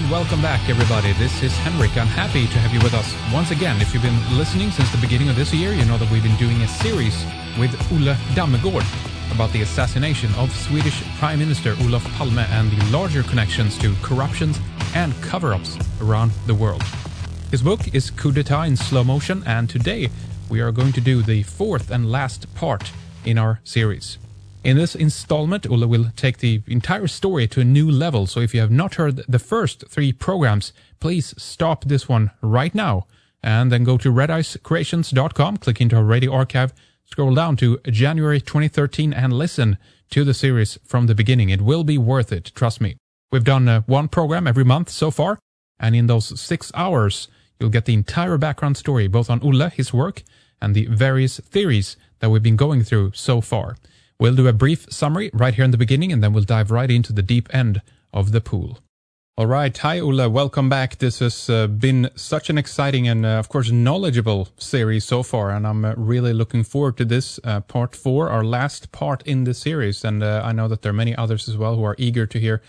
and welcome back, everybody. This is Henrik. I'm happy to have you with us once again. If you've been listening since the beginning of this year, you know that we've been doing a series with Olle Dammegård about the assassination of Swedish Prime Minister Olof Palme and the larger connections to corruptions and cover-ups around the world. His book is Coup d'etat in slow motion, and today we are going to do the fourth and last part in our series. In this installment, Olle will take the entire story to a new level, so if you have not heard the first three programs, please stop this one right now, and then go to redicecreations.com, click into our radio archive, scroll down to January 2013, and listen to the series from the beginning. It will be worth it, trust me. We've done one program every month so far, and in those 6 hours, you'll get the entire background story, both on Olle, his work, and the various theories that we've been going through so far. We'll do a brief summary right here in the beginning, and then we'll dive right into the deep end of the pool. All right. Hi, Olle. Welcome back. This has been such an exciting and, of course, knowledgeable series so far, and I'm really looking forward to this part 4, our last part in the series. And I know that there are many others as well who are eager to hear,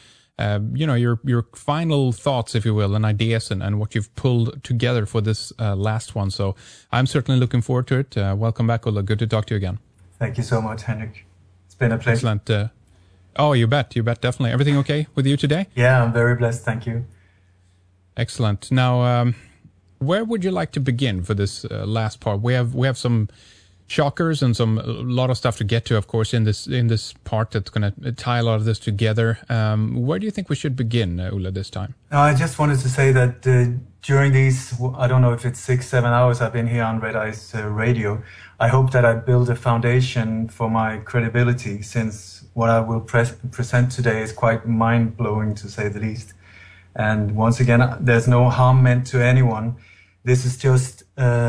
your final thoughts, if you will, and ideas and what you've pulled together for this last one. So I'm certainly looking forward to it. Welcome back, Olle. Good to talk to you again. Thank you so much, Henrik. Been a pleasure. Excellent. You bet, definitely. Everything okay with you today? Yeah, I'm very blessed, thank you. Excellent. Now, where would you like to begin for this last part? We have some shockers and a lot of stuff to get to, of course, in this part that's going to tie a lot of this together. Where do you think we should begin, Olle, this time? I just wanted to say that during these, I don't know if it's 6-7 hours I've been here on Red Ice Radio, I hope that I build a foundation for my credibility, since what I will present today is quite mind-blowing, to say the least. And once again, there's no harm meant to anyone. This is just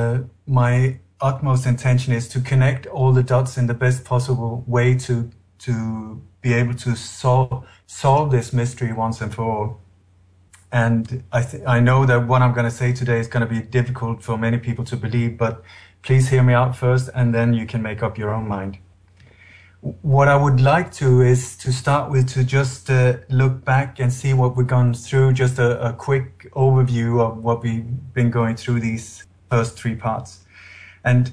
my utmost intention is to connect all the dots in the best possible way to be able to solve this mystery once and for all. And I know that what I'm going to say today is going to be difficult for many people to believe, but please hear me out first, and then you can make up your own mind. What I would like to is to start with to just look back and see what we've gone through, just a quick overview of what we've been going through these first 3 parts. And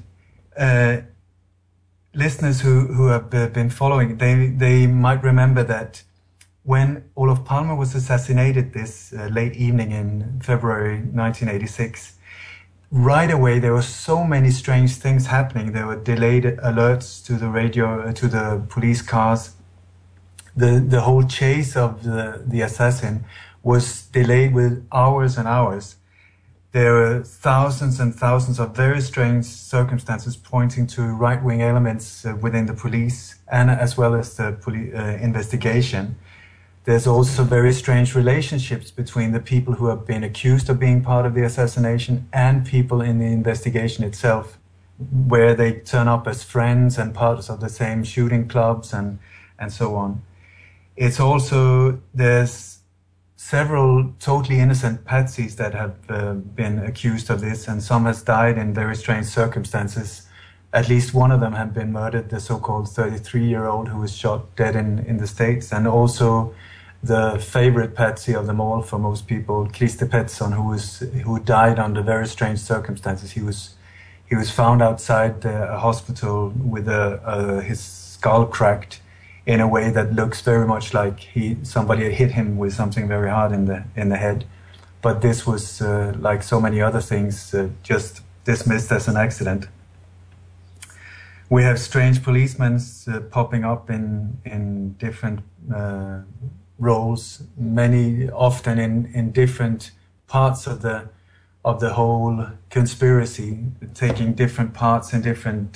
listeners who have been following, they might remember that when Olof Palme was assassinated this late evening in February 1986, right away there were so many strange things happening. There were delayed alerts to the radio, to the police cars. The whole chase of the assassin was delayed with hours and hours. There were thousands and thousands of very strange circumstances pointing to right-wing elements within the police, and as well as the investigation. There's also very strange relationships between the people who have been accused of being part of the assassination and people in the investigation itself, where they turn up as friends and parts of the same shooting clubs and so on. It's also, there's several totally innocent patsies that have been accused of this, and some has died in very strange circumstances. At least one of them had been murdered, the so-called 33-year-old who was shot dead in the States, and also the favorite patsy of them all for most people, Christer Pettersson, who died under very strange circumstances. He was found outside a hospital with his skull cracked in a way that looks very much like somebody had hit him with something very hard in the head. But this was like so many other things, just dismissed as an accident. We have strange policemen popping up in different roles, many often in different parts of the whole conspiracy, taking different parts in different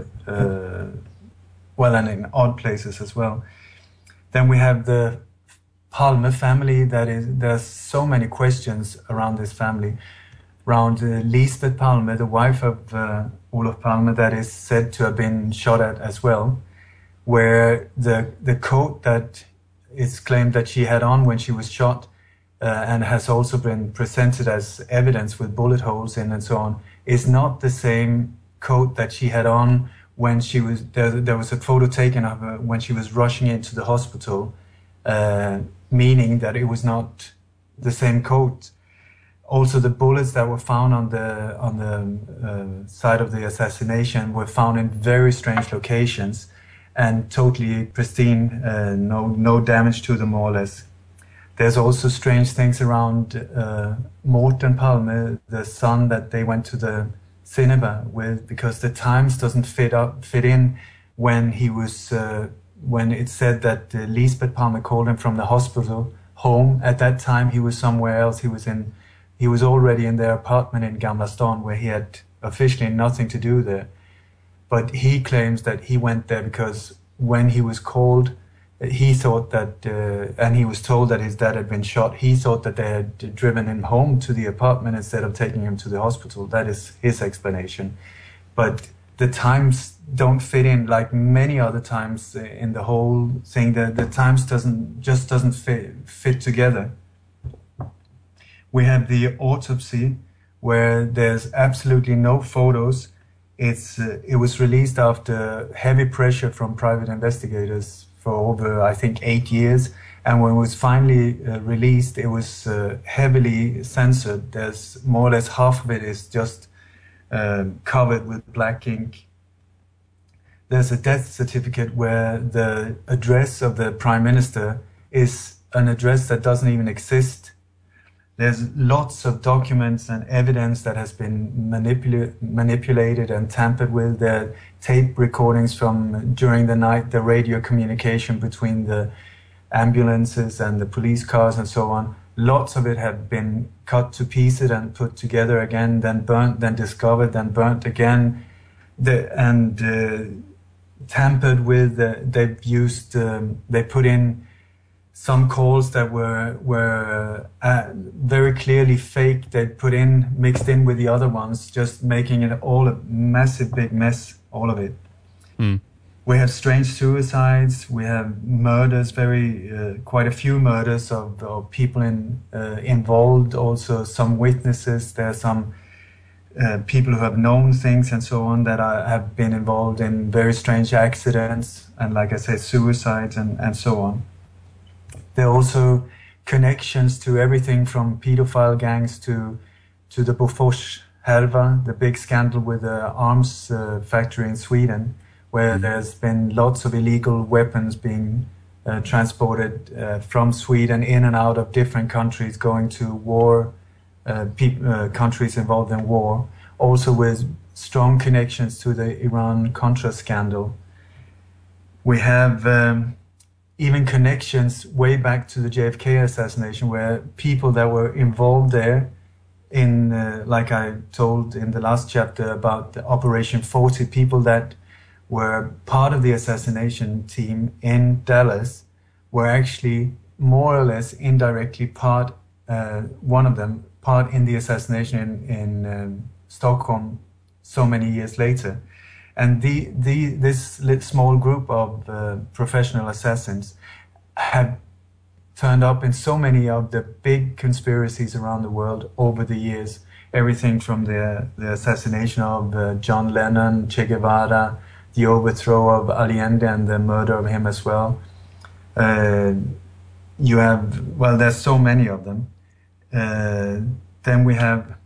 and in odd places as well. Then we have the Palme family. There's so many questions around this family, around Lisbeth Palme, the wife of Olof Palme, that is said to have been shot at as well, where the coat that it's claimed that she had on when she was shot and has also been presented as evidence with bullet holes in and so on, is not the same coat that she had on when she was, there was a photo taken of her when she was rushing into the hospital, meaning that it was not the same coat. Also, the bullets that were found on the site of the assassination were found in very strange locations and totally pristine, no damage to them, more or less. There's also strange things around Morten Palme, the son that they went to the cinema with, because the times doesn't fit in when he was when it said that Lisbeth Palme called him from the hospital home. At that time, he was somewhere else. He was already in their apartment in Gamla Stan, where he had officially nothing to do there. But he claims that he went there because when he was called, he thought that, and he was told that his dad had been shot, he thought that they had driven him home to the apartment instead of taking him to the hospital. That is his explanation. But the times don't fit in, like many other times in the whole thing. The times doesn't fit together. We have the autopsy, where there's absolutely no photos. It was released after heavy pressure from private investigators for over, I think, 8 years. And when it was finally released, it was heavily censored. There's more or less half of it is just covered with black ink. There's a death certificate where the address of the Prime Minister is an address that doesn't even exist. There's lots of documents and evidence that has been manipulated and tampered with. There are tape recordings from during the night, the radio communication between the ambulances and the police cars and so on. Lots of it have been cut to pieces and put together again, then burnt, then discovered, then burnt again, tampered with. They put in some calls that were very clearly fake. They mixed in with the other ones, just making it all a massive big mess, all of it. Mm. We have strange suicides. We have murders, quite a few murders of people involved. Also, some witnesses. There are some people who have known things and so on that have been involved in very strange accidents and, like I said, suicides and so on. There are also connections to everything from pedophile gangs to the Bofors härva, the big scandal with the arms factory in Sweden, where there's been lots of illegal weapons being transported from Sweden in and out of different countries, going to war, countries involved in war, also with strong connections to the Iran-Contra scandal. We have even connections way back to the JFK assassination, where people that were involved there in, like I told in the last chapter about the Operation 40, people that were part of the assassination team in Dallas were actually more or less indirectly one of them, part in the assassination in Stockholm so many years later. And this small group of professional assassins have turned up in so many of the big conspiracies around the world over the years. Everything from the assassination of John Lennon, Che Guevara, the overthrow of Allende and the murder of him as well. There's so many of them. Then we have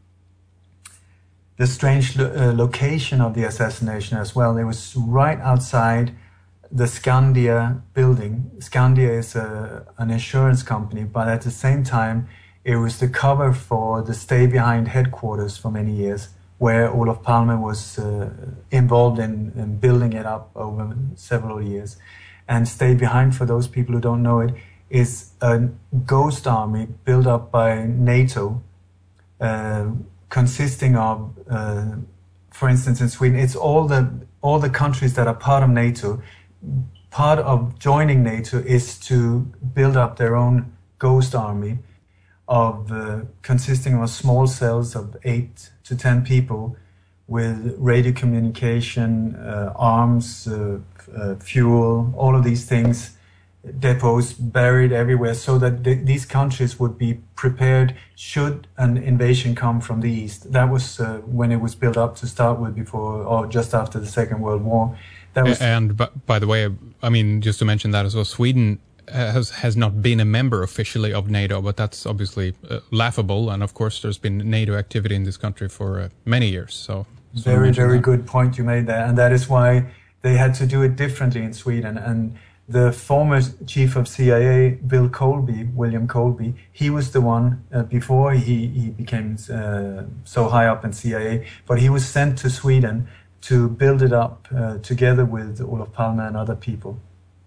the strange location of the assassination as well. It was right outside the Skandia building. Skandia is an insurance company, but at the same time, it was the cover for the Stay Behind headquarters for many years, where Olof Palme was involved in building it up over several years. And Stay Behind, for those people who don't know it, is a ghost army built up by NATO, consisting of, for instance, in Sweden, it's all the countries that are part of NATO. Part of joining NATO is to build up their own ghost army of consisting of small cells of 8 to 10 people with radio communication, arms, fuel, all of these things, depots buried everywhere, so that these countries would be prepared should an invasion come from the east. That was when it was built up to start with, before or just after the Second World War. And by the way, I mean, just to mention that as well, Sweden has not been a member officially of NATO, but that's obviously laughable. And of course, there's been NATO activity in this country for many years. So very, very good point you made there, and that is why they had to do it differently in Sweden. And the former chief of CIA, William Colby, he was the one before he became so high up in CIA, but he was sent to Sweden to build it up together with Olof Palme and other people.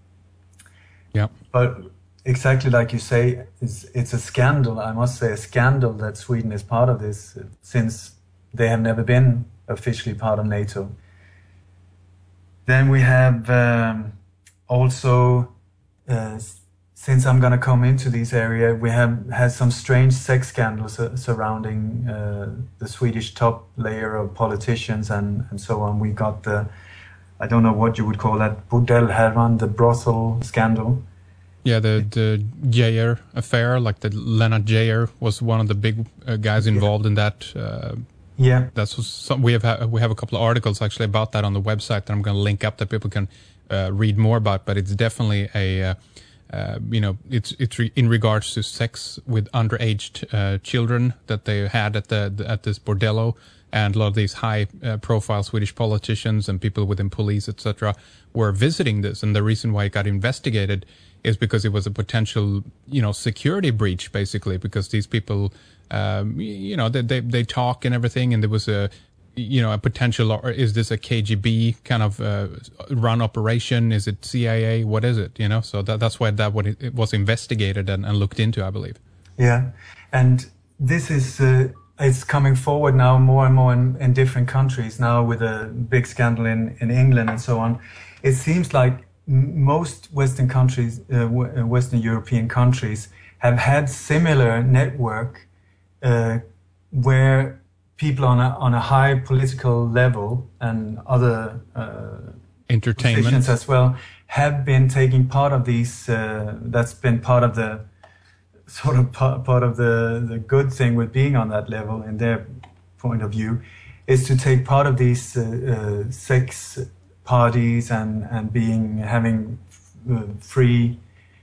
Yeah. But exactly like you say, it's a scandal, I must say, a scandal that Sweden is part of this, since they have never been officially part of NATO. Then we have also, since I'm going to come into this area, we have had some strange sex scandals surrounding the Swedish top layer of politicians and so on. We got I don't know what you would call that, bordellhärvan, the brothel scandal. Yeah, the Geijer affair, like the Lennart Geijer was one of the big guys involved in that. Yeah, that's we have a couple of articles actually about that on the website that I'm going to link up that people can read more about. But it's definitely a it's in regards to sex with underage children that they had at this bordello, and a lot of these high profile Swedish politicians and people within police, etc., were visiting this. And the reason why it got investigated is because it was a potential security breach, basically, because these people they talk and everything, and there was a potential, or is this a KGB kind of run operation? Is it CIA? What is it? So that's why it was investigated and looked into, I believe. Yeah, and this is it's coming forward now more and more in different countries now, with a big scandal in England and so on. It seems like most Western countries, Western European countries, have had similar network where people on a high political level and other entertainment positions as well have been taking part of these. That's been part of the sort of part of the good thing with being on that level, in their point of view, is to take part of these sex parties and having free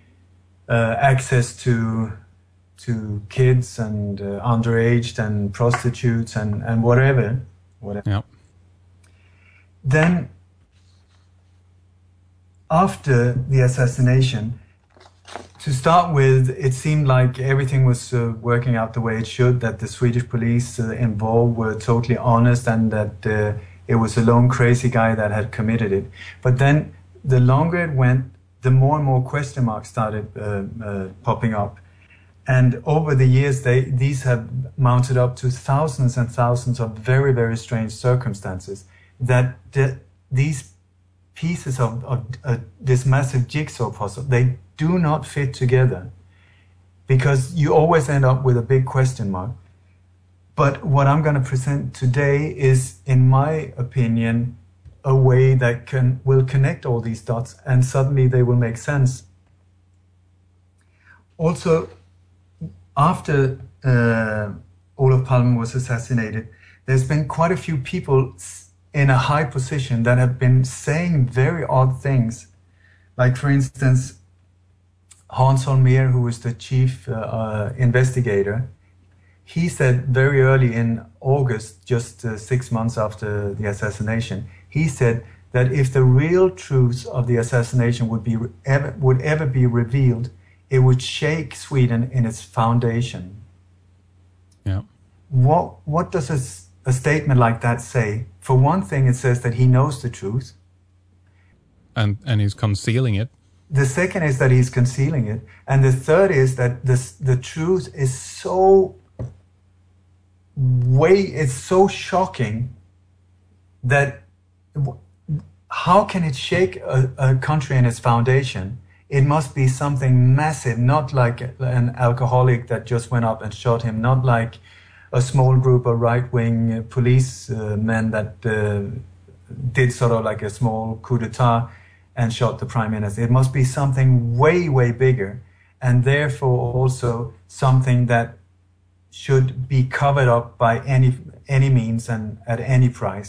access to kids and underage and prostitutes and whatever. Yeah. Then, after the assassination, to start with, it seemed like everything was working out the way it should, that the Swedish police involved were totally honest, and that it was a lone crazy guy that had committed it. But then, the longer it went, the more and more question marks started popping up. And over the years, these have mounted up to thousands and thousands of very, very strange circumstances, that these pieces of this massive jigsaw puzzle, they do not fit together, because you always end up with a big question mark. But what I'm going to present today is, in my opinion, a way that will connect all these dots, and suddenly they will make sense. Also, after Olof Palme was assassinated, there's been quite a few people in a high position that have been saying very odd things. Like, for instance, Hans Holmér, who was the chief investigator, he said very early in August, just 6 months after the assassination, he said that if the real truth of the assassination would ever be revealed, it would shake Sweden in its foundation. Yeah. What does a statement like that say? For one thing, it says that he knows the truth. And he's concealing it. The second is that he's concealing it. And the third is that the truth is it's so shocking that how can it shake a country in its foundation? It must be something massive, not like an alcoholic that just went up and shot him, not like a small group of right-wing policemen that did sort of like a small coup d'etat and shot the prime minister. It must be something way, way bigger, and therefore also something that should be covered up by any means and at any price.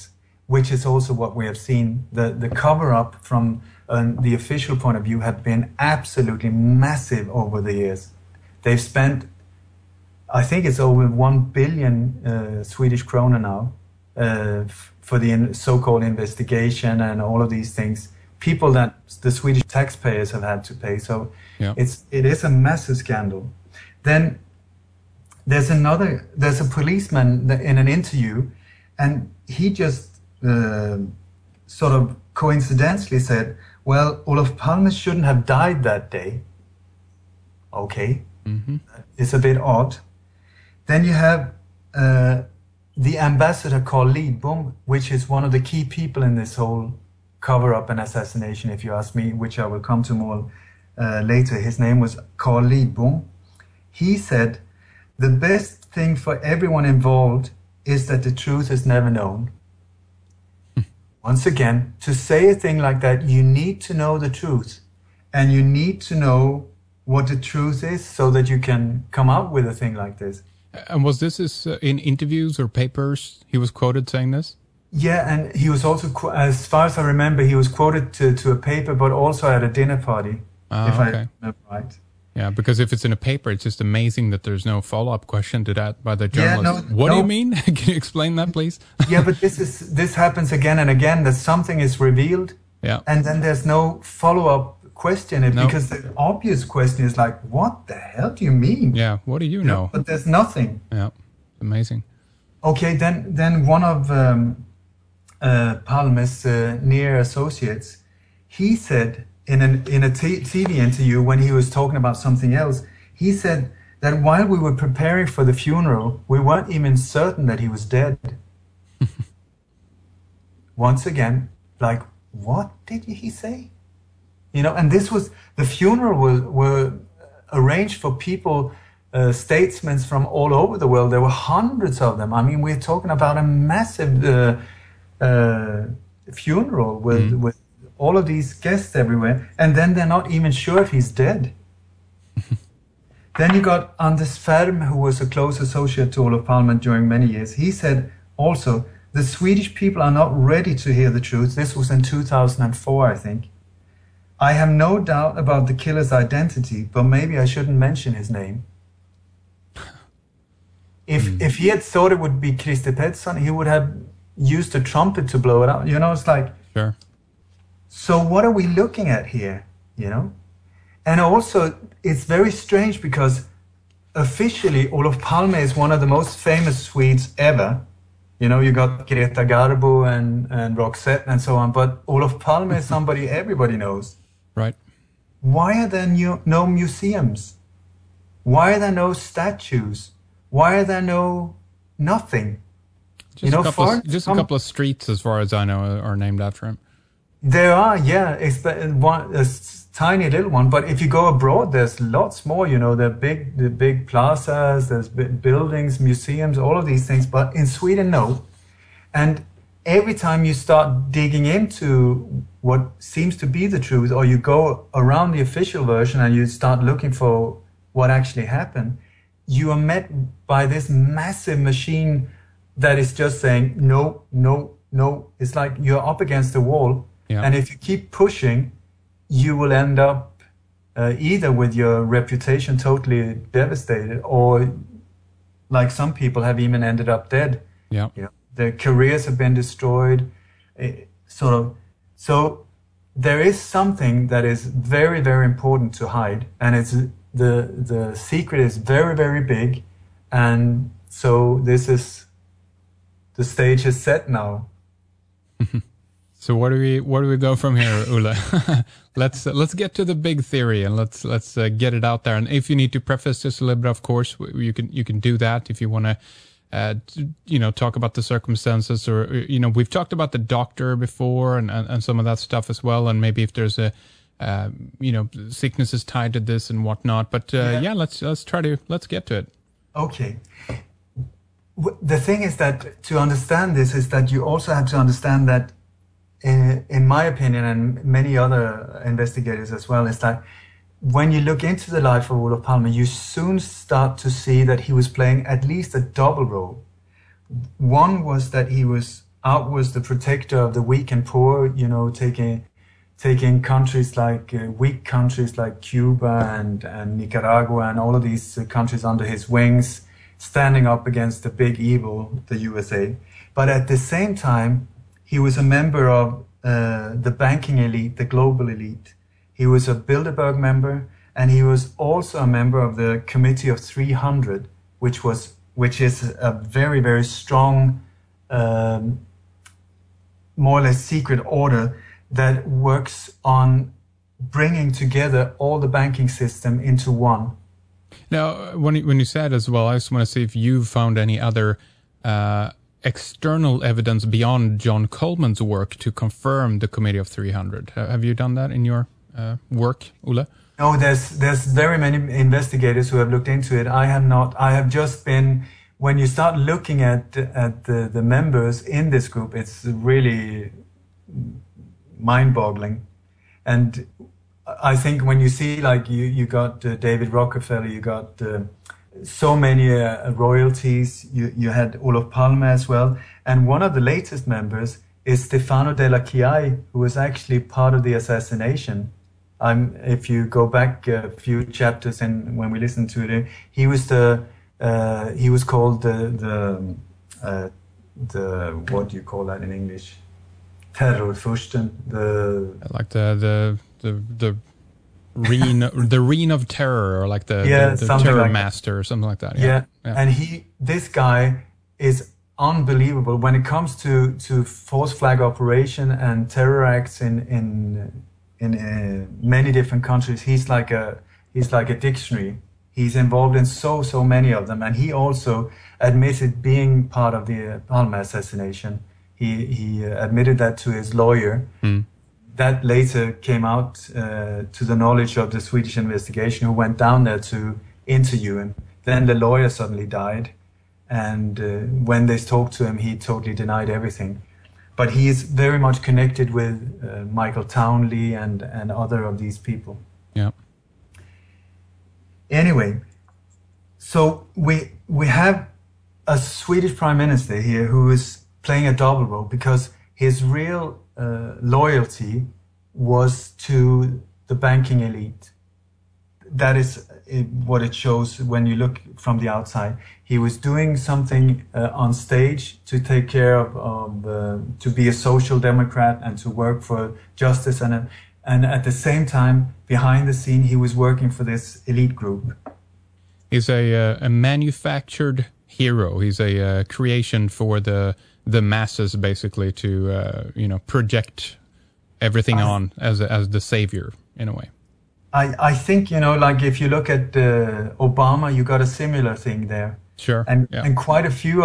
which is also what we have seen. The cover-up from the official point of view have been absolutely massive over the years. They've spent, I think it's over 1 billion Swedish krona now for the so-called investigation and all of these things. People that the Swedish taxpayers have had to pay. So it is a massive scandal. Then there's a policeman in an interview, and he just sort of coincidentally said, well, Olof Palme shouldn't have died that day. Okay. Mm-hmm. It's a bit odd. Then you have the ambassador Carl Lidbom, which is one of the key people in this whole cover-up and assassination, if you ask me, which I will come to more later. His name was Carl Lidbom. He said, the best thing for everyone involved is that the truth is never known. Once again, to say a thing like that, you need to know the truth. And you need to know what the truth is so that you can come up with a thing like this. And was this in interviews or papers he was quoted saying this? Yeah, and he was also, as far as I remember, he was quoted to a paper, but also at a dinner party, if I remember right. Yeah, because if it's in a paper, it's just amazing that there's no follow-up question to that by the journalist. Yeah, what do you mean? Can you explain that, please? Yeah, but this happens again and again, that something is revealed, and then there's no follow-up question, because the obvious question is like, what the hell do you mean? Yeah, what do you know? But there's nothing. Yeah, amazing. Okay, then one of Palme's near associates, he said in a TV interview when he was talking about something else, he said that while we were preparing for the funeral, we weren't even certain that he was dead. Once again, like, what did he say? And this was, the funeral were arranged for people, statesmen from all over the world. There were hundreds of them. I mean, we're talking about a massive funeral with all of these guests everywhere. And then they're not even sure if he's dead. Then you got Anders Ferm, who was a close associate to Olof Palme during many years. He said also, the Swedish people are not ready to hear the truth. This was in 2004, I think. I have no doubt about the killer's identity, but maybe I shouldn't mention his name. If he had thought it would be Christer Pettersson, he would have used a trumpet to blow it out. It's like... Sure. So what are we looking at here, And also, it's very strange because officially Olof Palme is one of the most famous Swedes ever. You got Greta Garbo and Roxette and so on, but Olof Palme is somebody everybody knows. Right. Why are there no museums? Why are there no statues? Why are there no nothing? Just a couple of streets, as far as I know, are named after him. There are, yeah, a tiny little one. But if you go abroad, there's lots more. There are the big plazas, there's buildings, museums, all of these things. But in Sweden, no. And every time you start digging into what seems to be the truth, or you go around the official version and you start looking for what actually happened, you are met by this massive machine that is just saying, no, no, no. It's like you're up against the wall. Yeah. And if you keep pushing, you will end up either with your reputation totally devastated, or like some people have even ended up dead. Yeah. Their careers have been destroyed. So there is something that is very, very important to hide, and it's the secret is very, very big, and so the stage is set now. So where do we go from here, Olle? Let's get to the big theory, and let's get it out there. And if you need to preface this a little bit, of course, you can do that if you want to, talk about the circumstances, or we've talked about the doctor before and some of that stuff as well, and maybe if there's a sicknesses tied to this and whatnot. But let's get to it. Okay. The thing is that to understand this is that you also have to understand that, in my opinion, and many other investigators as well, is that when you look into the life of Olof Palme, you soon start to see that he was playing at least a double role. One was that he was out was the protector of the weak and poor, taking countries like weak countries like Cuba and Nicaragua and all of these countries under his wings, standing up against the big evil, the USA. But at the same time, he was a member of the banking elite, the global elite. He was a Bilderberg member, and he was also a member of the Committee of 300, which is a very, very strong, more or less secret order that works on bringing together all the banking system into one. Now, when you said as well, I just want to see if you've found any other external evidence beyond John Coleman's work to confirm the Committee of 300. Have you done that in your work, Olle? No, there's very many investigators who have looked into it. I have not. I have just been. When you start looking at the members in this group, it's really mind-boggling. And I think when you see, like, you got David Rockefeller, you got so many royalties, you had Olof Palme as well. And one of the latest members is Stefano Della Chiaia, who was actually part of the assassination. If you go back a few chapters and when we listened to it, he was called the what do you call that in English? Terrorfursten, the reign of terror, or like the terror like master or something like that. Yeah. And this guy is unbelievable when it comes to false flag operation and terror acts in many different countries. He's like a dictionary. He's involved in so many of them, and he also admitted being part of the Palme assassination. He admitted that to his lawyer. That later came out to the knowledge of the Swedish investigation, who went down there to interview him. Then the lawyer suddenly died, and when they talked to him, he totally denied everything. But he is very much connected with Michael Townley and other of these people. Yeah. Anyway, so we have a Swedish prime minister here who is playing a double role, because his real loyalty was to the banking elite. That is what it shows when you look from the outside. He was doing something on stage to take care of to be a social democrat and to work for justice, and at the same time, behind the scene, he was working for this elite group. He's a manufactured hero. He's a creation for the masses, basically, to project everything on as the savior in a way. I think like if you look at Obama, you got a similar thing there. Sure. And quite a few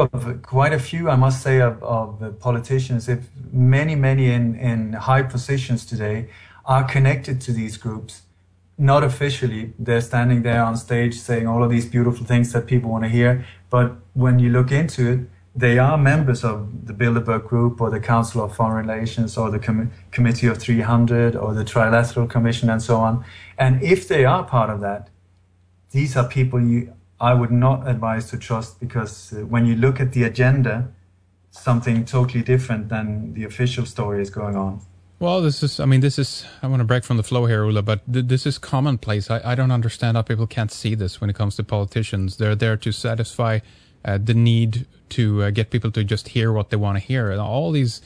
I must say of politicians, if many in high positions today, are connected to these groups. Not officially, they're standing there on stage saying all of these beautiful things that people want to hear, but when you look into it, they are members of the Bilderberg Group or the Council of Foreign Relations or the Committee of 300 or the Trilateral Commission and so on. And if they are part of that, these are people I would not advise to trust, because when you look at the agenda, something totally different than the official story is going on. Well, this is, I want to break from the flow here, Olle, but this is commonplace. I don't understand how people can't see this when it comes to politicians. They're there to satisfy the need to get people to just hear what they want to hear. And all these,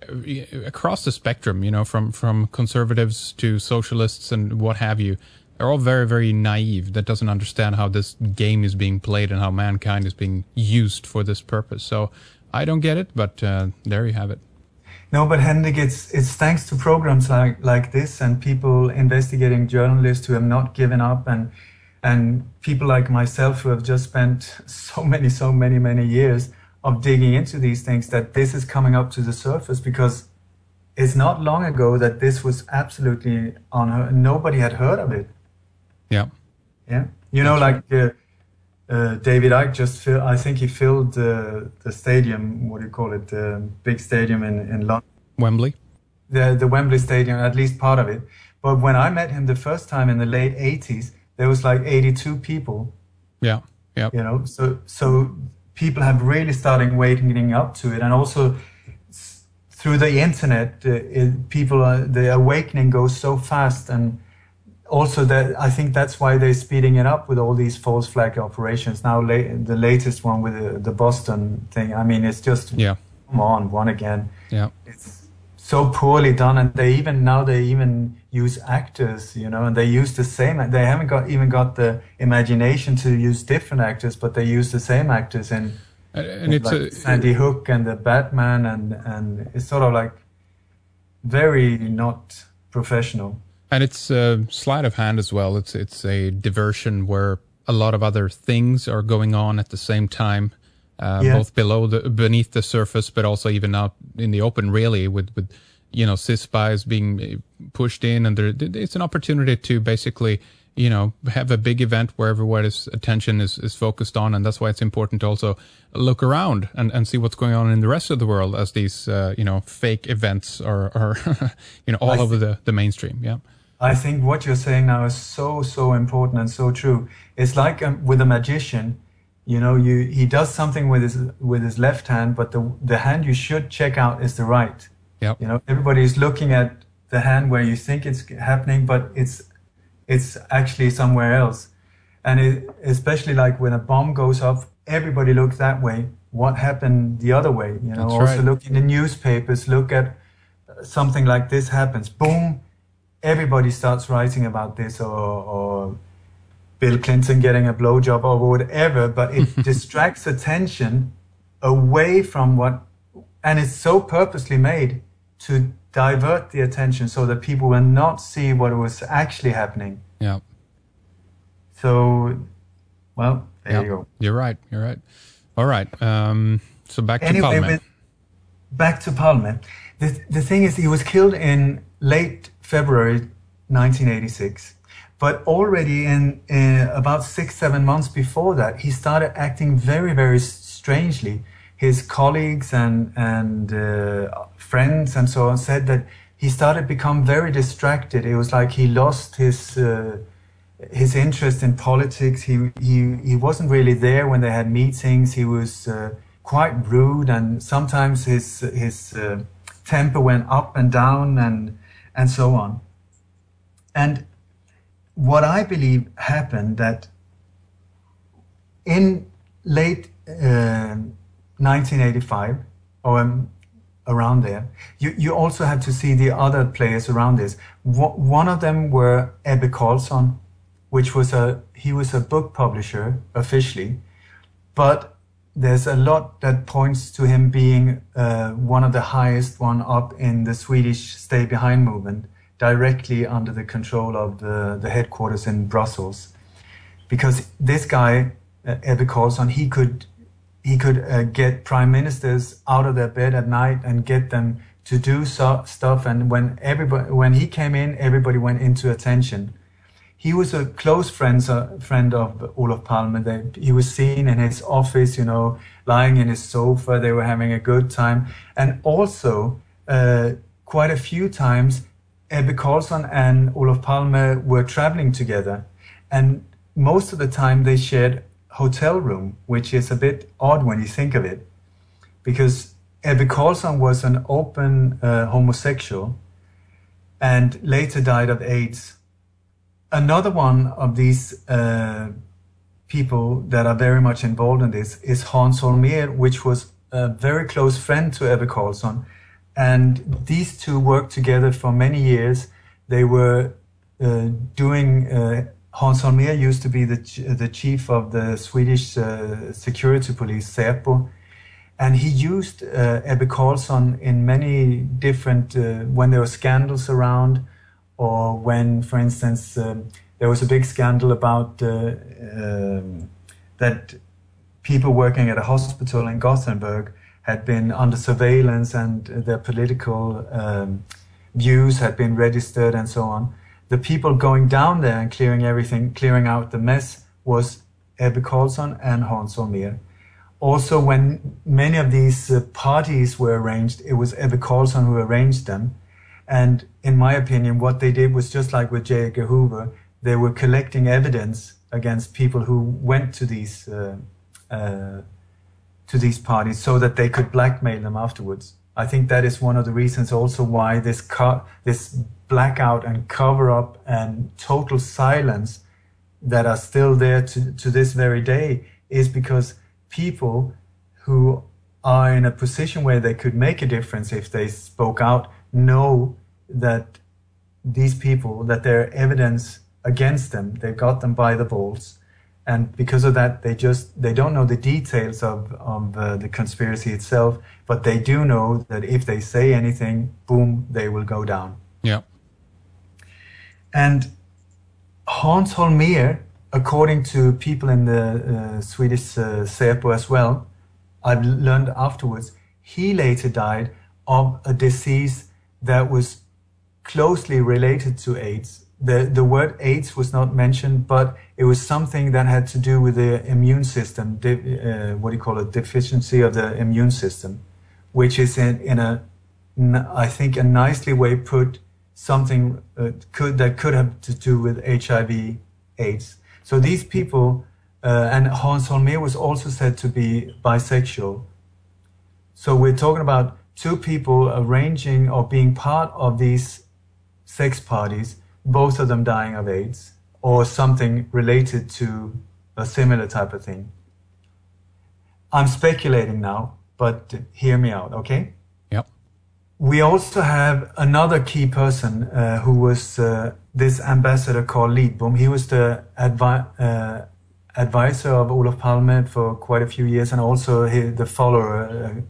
across the spectrum, from conservatives to socialists and what have you, they're all very, very naive, that doesn't understand how this game is being played and how mankind is being used for this purpose. So I don't get it, but there you have it. No, but Henrik, it's thanks to programs like this and people investigating journalists who have not given up, and people like myself who have just spent so many years of digging into these things, that this is coming up to the surface, because it's not long ago that this was absolutely nobody had heard of it. Yeah. Yeah. David Icke I think he filled the stadium, what do you call it, the big stadium in London. Wembley? The Wembley Stadium, at least part of it. But when I met him the first time in the late 80s, there was like 82 people. Yeah, So people have really started waking up to it. And also through the internet, the awakening goes so fast, and also that I think that's why they're speeding it up with all these false flag operations. Now, the latest one with the Boston thing. I mean, it's just come on, one again. Yeah, it's so poorly done, and they even use actors, and they use the same. They haven't even got the imagination to use different actors, but they use the same actors in it's like Sandy Hook and the Batman, and it's sort of like very not professional. And it's a sleight of hand as well. It's a diversion where a lot of other things are going on at the same time, both beneath the surface, but also even out in the open, really, with CIS spies being pushed in, and it's an opportunity to basically, have a big event where everybody's attention is focused on, and that's why it's important to also look around and see what's going on in the rest of the world as these, fake events are all over the mainstream. Yeah. I think what you're saying now is so important and so true. It's like with a magician, he does something with his left hand, but the hand you should check out is the right. Yep. Everybody is looking at the hand where you think it's happening, but it's actually somewhere else. And especially like when a bomb goes off, everybody looks that way. What happened the other way? That's also right. Look in the newspapers, look at something like this happens. Boom. Everybody starts writing about this, or Bill Clinton getting a blowjob or whatever, but it distracts attention away from and it's so purposely made to divert the attention so that people will not see what was actually happening. Yeah. So, well, there you go. You're right. All right. So back to Palme. Back to Palme. The thing is, he was killed in late February 1986, but already in about 6-7 months before that, he started acting very, very strangely. His colleagues and friends and so on said that he started to become very distracted. It was like he lost his interest in politics. He wasn't really there when they had meetings. He was quite rude, and sometimes his temper went up and down and so on. And what I believe happened that in late 1985 or around there, you also have to see the other players around this. One of them were Ebbe Carlsson, which he was a book publisher officially, but there's a lot that points to him being one of the highest one up in the Swedish Stay Behind movement, directly under the control of the headquarters in Brussels. Because this guy, Ebbe Carlsson, he could get prime ministers out of their bed at night and get them to do stuff. And when he came in, everybody went into attention. He was a close friend of Olof Palme. He was seen in his office, lying in his sofa. They were having a good time. And also, quite a few times, Ebbe Carlsson and Olof Palme were traveling together. And most of the time, they shared hotel room, which is a bit odd when you think of it. Because Ebbe Carlsson was an open homosexual and later died of AIDS. Another one of these people that are very much involved in this is Hans Holmér, which was a very close friend to Ebbe Carlsson. And these two worked together for many years. They were doing... Hans Holmér used to be the chief of the Swedish security police, Säpo. And he used Ebbe Carlsson in many different... when there were scandals around, or when, for instance, there was a big scandal about that people working at a hospital in Gothenburg had been under surveillance and their political views had been registered and so on. The people going down there and clearing out the mess was Ebbe Carlsson and Hans Holmér. Also, when many of these parties were arranged, it was Ebbe Carlsson who arranged them. And in my opinion, what they did was just like with J. Edgar Hoover. They were collecting evidence against people who went to these parties so that they could blackmail them afterwards. I think that is one of the reasons also why this blackout and cover up and total silence that are still there to this very day is because people who are in a position where they could make a difference if they spoke out know that these people, that there are evidence against them, they've got them by the balls. And because of that, they don't know the details of the conspiracy itself, but they do know that if they say anything, boom, they will go down. Yeah. And Hans Holmér, according to people in the Swedish SÄPO as well, I've learned afterwards, he later died of a disease that was closely related to AIDS. The word AIDS was not mentioned, but it was something that had to do with the immune system, deficiency of the immune system, which is I think a nicely way put, something that could have to do with HIV AIDS. So these people, and Hans Holmér was also said to be bisexual. So we're talking about two people arranging or being part of these sex parties, both of them dying of AIDS or something related to a similar type of thing. I'm speculating now, but hear me out, okay? Yep. We also have another key person who was this ambassador Carl Lidbom. He was the advisor of Olof Palme for quite a few years, and also his follower,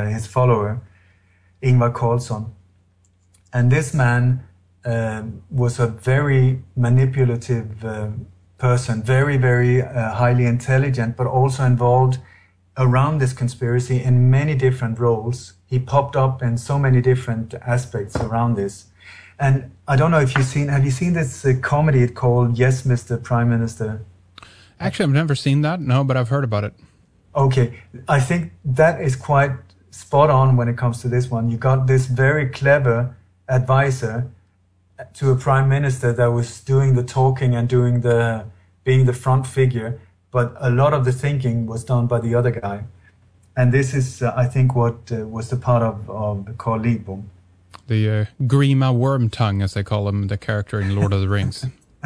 Ingvar Carlsson. And this man was a very manipulative person, very, very highly intelligent, but also involved around this conspiracy in many different roles. He popped up in so many different aspects around this. And I don't know if have you seen this comedy called Yes, Mr. Prime Minister? Actually, I've never seen that, no, but I've heard about it. Okay, I think that is quite spot on when it comes to this one. You got this very clever advisor to a prime minister that was doing the talking and being the front figure, but a lot of the thinking was done by the other guy. And this is, I think, what was the part of Carl Lidbom. The Grima Wormtongue, as they call him, the character in Lord of the Rings.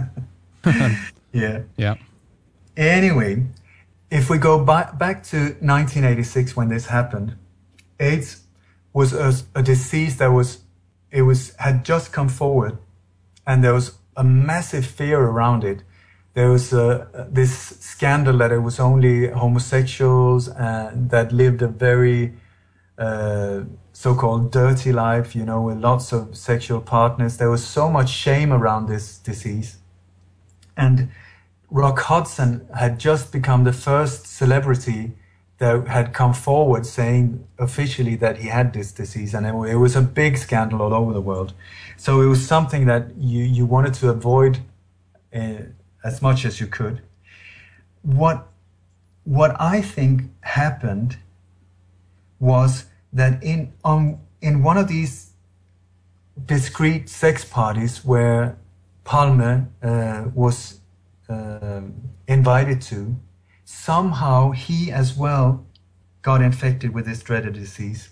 Yeah. Yeah. Anyway, if we go back to 1986 when this happened, AIDS was a disease that had just come forward, and there was a massive fear around it. There was this scandal that it was only homosexuals that lived a very so-called dirty life, with lots of sexual partners. There was so much shame around this disease. And Rock Hudson had just become the first celebrity that had come forward saying officially that he had this disease, and it was a big scandal all over the world. So it was something that you wanted to avoid as much as you could. What I think happened was that in one of these discreet sex parties where Palme was invited to, somehow he as well got infected with this dreaded disease.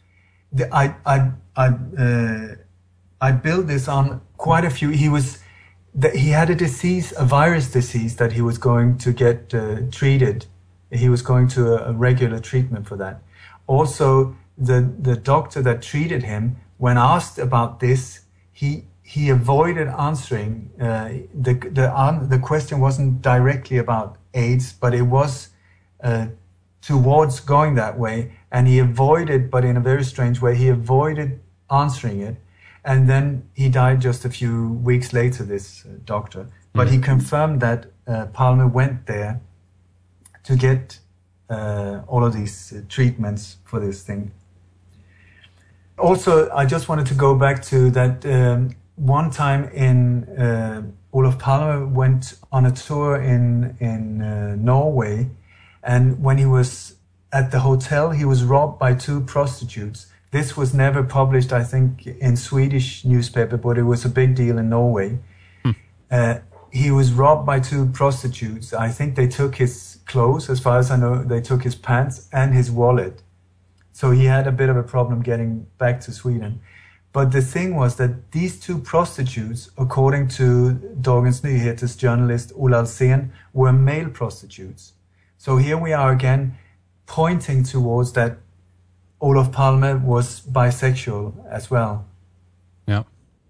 I built this on quite a few. He had a virus disease that he was going to get treated. He was going to a regular treatment for that. Also, the doctor that treated him, when asked about this, he avoided answering. The question wasn't directly about AIDS, but it was towards going that way, and he avoided, but in a very strange way, he avoided answering it. And then he died just a few weeks later, this doctor. But he confirmed that Palme went there to get all of these treatments for this thing. Also, I just wanted to go back to that one time Olof Palme went on a tour in Norway, and when he was at the hotel, he was robbed by two prostitutes. This was never published, I think, in Swedish newspaper, but it was a big deal in Norway. He was robbed by two prostitutes. I think they took his clothes, as far as I know, they took his pants and his wallet. So he had a bit of a problem getting back to Sweden. But the thing was that these two prostitutes, according to Dagens Nyheter's journalist Ola Alsen, were male prostitutes. So here we are again pointing towards that Olof Palme was bisexual as well. Yeah.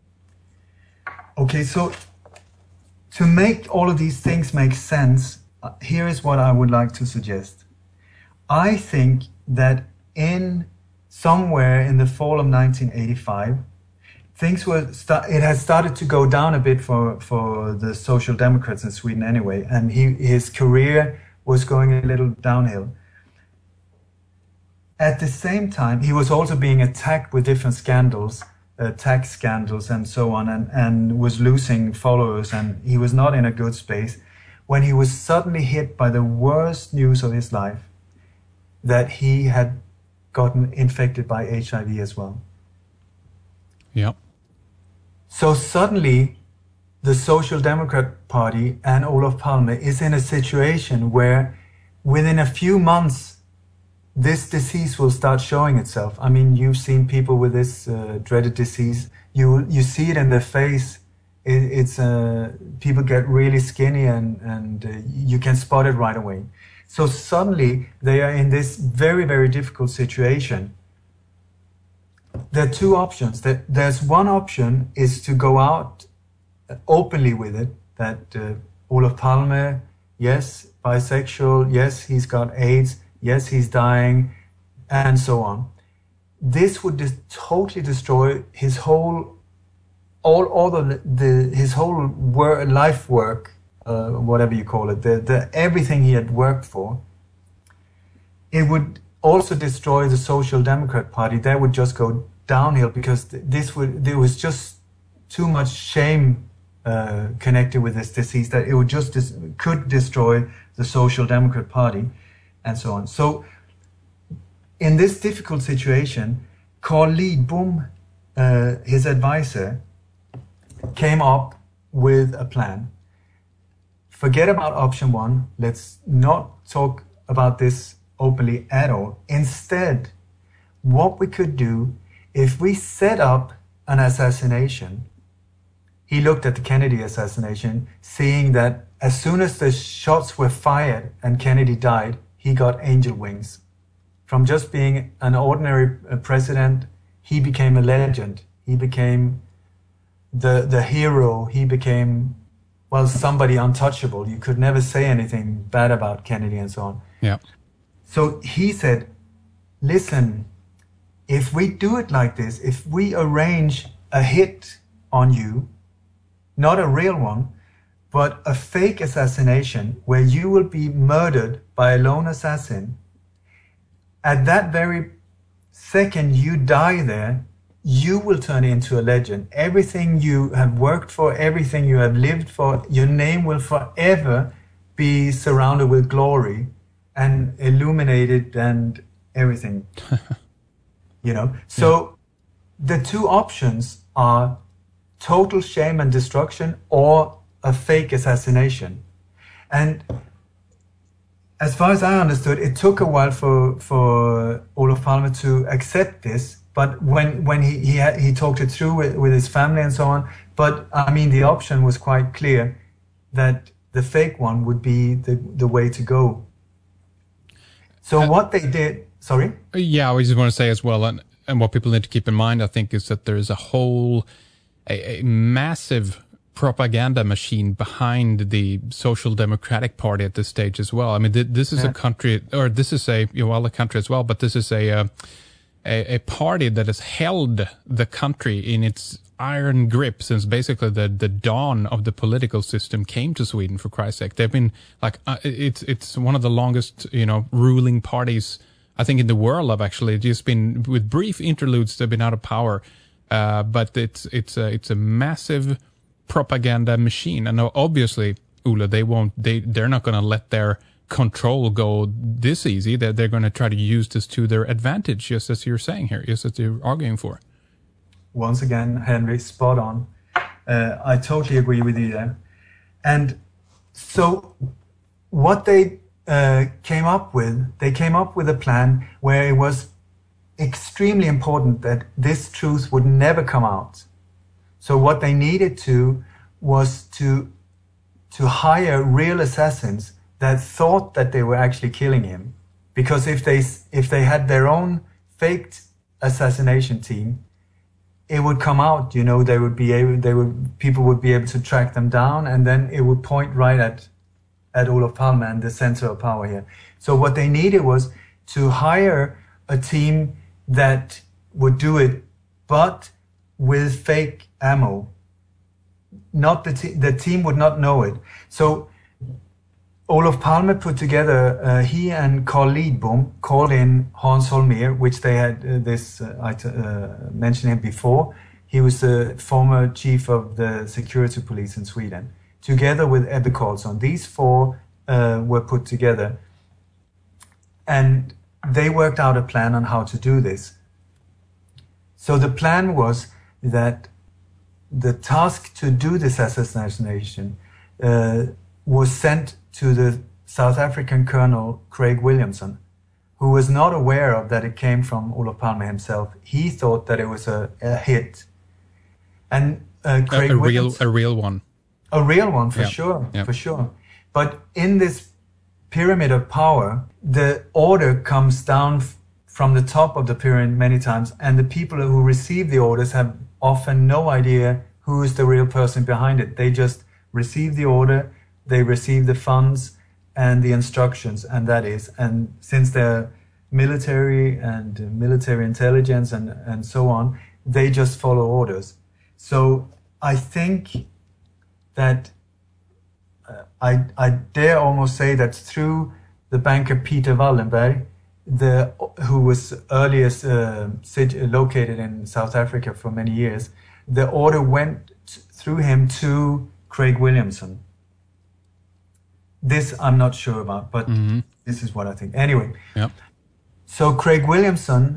Okay, so to make all of these things make sense, here is what I would like to suggest. I think that somewhere in the fall of 1985, it has started to go down a bit for the Social Democrats in Sweden anyway, and his career was going a little downhill. At the same time, he was also being attacked with different scandals, tax scandals and so on, and was losing followers, and he was not in a good space, when he was suddenly hit by the worst news of his life, that he had gotten infected by HIV as well. Yeah. So suddenly, the Social Democrat Party and Olof Palme is in a situation where within a few months, this disease will start showing itself. I mean, you've seen people with this dreaded disease. You see it in their face. It's people get really skinny and you can spot it right away. So suddenly they are in this very, very difficult situation. There are two options. There's one option is to go out openly with it, that Olof Palme, yes, bisexual, yes, he's got AIDS, yes, he's dying, and so on. This would totally destroy his whole, his whole life work, whatever you call it, everything he had worked for. It would also destroy the Social Democrat Party. That would just go downhill because there was just too much shame connected with this disease that it would could destroy the Social Democrat Party, and so on. So, in this difficult situation, Carl Lidbom, his advisor, came up with a plan. Forget about option one. Let's not talk about this openly at all. Instead, what we could do, if we set up an assassination, he looked at the Kennedy assassination, seeing that as soon as the shots were fired and Kennedy died, he got angel wings. From just being an ordinary president, he became a legend. He became the hero. He became, well, somebody untouchable. You could never say anything bad about Kennedy and so on. Yeah. So he said, listen, if we do it like this, if we arrange a hit on you, not a real one, but a fake assassination where you will be murdered by a lone assassin, at that very second you die there, you will turn into a legend. Everything you have worked for, everything you have lived for, your name will forever be surrounded with glory and illuminated and everything. So the two options are total shame and destruction or a fake assassination. And as far as I understood, it took a while for Olof Palme to accept this, but when he talked it through with his family and so on, but I mean the option was quite clear that the fake one would be the way to go. So what they did, sorry? Yeah, I just want to say as well, and what people need to keep in mind, I think, is that there is a massive propaganda machine behind the Social Democratic Party at this stage as well. I mean, this is a country, or this is a country as well, but this is a party that has held the country in its iron grip since basically the dawn of the political system came to Sweden, for Christ's sake. They've been like, it's one of the longest, ruling parties, I think, in the world. I've actually just been, with brief interludes, they've been out of power. But it's a massive propaganda machine, and obviously, Ola, they're not going to let their control go this easy. They're going to try to use this to their advantage, just as you're saying here, just as you're arguing for. Once again, Henry, spot on. I totally agree with you there. And so, what they came up with a plan where it was extremely important that this truth would never come out. So what they needed to was to hire real assassins that thought that they were actually killing him, because if they had their own faked assassination team, it would come out. People would be able to track them down, and then it would point right at Olof Palme and the center of power here. So what they needed was to hire a team that would do it, but with fake ammo. Not the team would not know it. So Olof Palme put together, he and Carl Lidbom called in Hans Holmér, which they had I mentioned him before. He was the former chief of the security police in Sweden, together with Ebbe Carlsson. These four were put together, and they worked out a plan on how to do this. So the plan was that the task to do this assassination was sent to the South African Colonel Craig Williamson, who was not aware of that it came from Olof Palme himself. He thought that it was a hit. And Craig a real one. A real one, for sure. But in this pyramid of power, the order comes down from the top of the pyramid many times, and the people who receive the orders have often no idea who is the real person behind it. They just receive the order, they receive the funds and the instructions, and that is. And since they're military and military intelligence and so on, they just follow orders. So I think that I dare almost say that through the banker Peter Wallenberg, who was earliest located in South Africa for many years, the order went through him to Craig Williamson. This I'm not sure about, but this is what I think. Anyway, so Craig Williamson,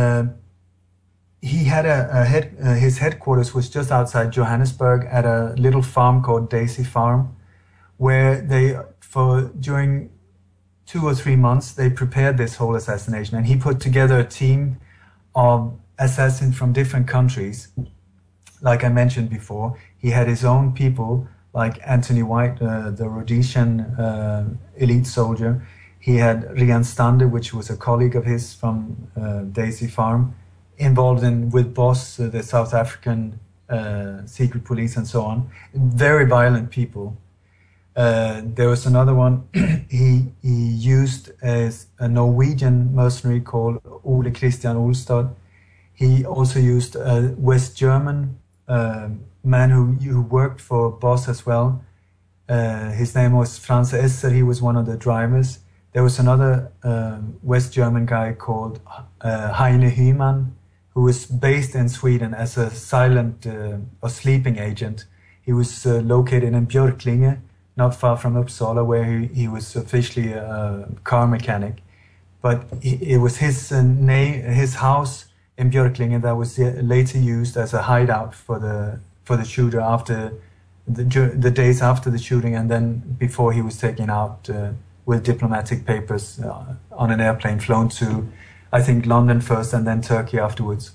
he had his headquarters was just outside Johannesburg at a little farm called Daisy Farm, where during 2 or 3 months they prepared this whole assassination, and he put together a team of assassins from different countries. Like I mentioned before, he had his own people, like Anthony White, the Rhodesian elite soldier. He had Rian Stander, which was a colleague of his from Daisy Farm, involved with BOSS, the South African secret police, and so on. Very violent people. There was another one he used as a Norwegian mercenary called Ole Christian Olstad. He also used a West German man who worked for BOSS as well. His name was Franz Esser. He was one of the drivers. There was another West German guy called Heine Hyman, who was based in Sweden as a silent or sleeping agent. He was located in Björklinge, not far from Uppsala, where he was officially a car mechanic. But it was his house in Björklinge that was later used as a hideout for the shooter after the days after the shooting, and then before he was taken out with diplomatic papers on an airplane flown to, I think, London first and then Turkey afterwards.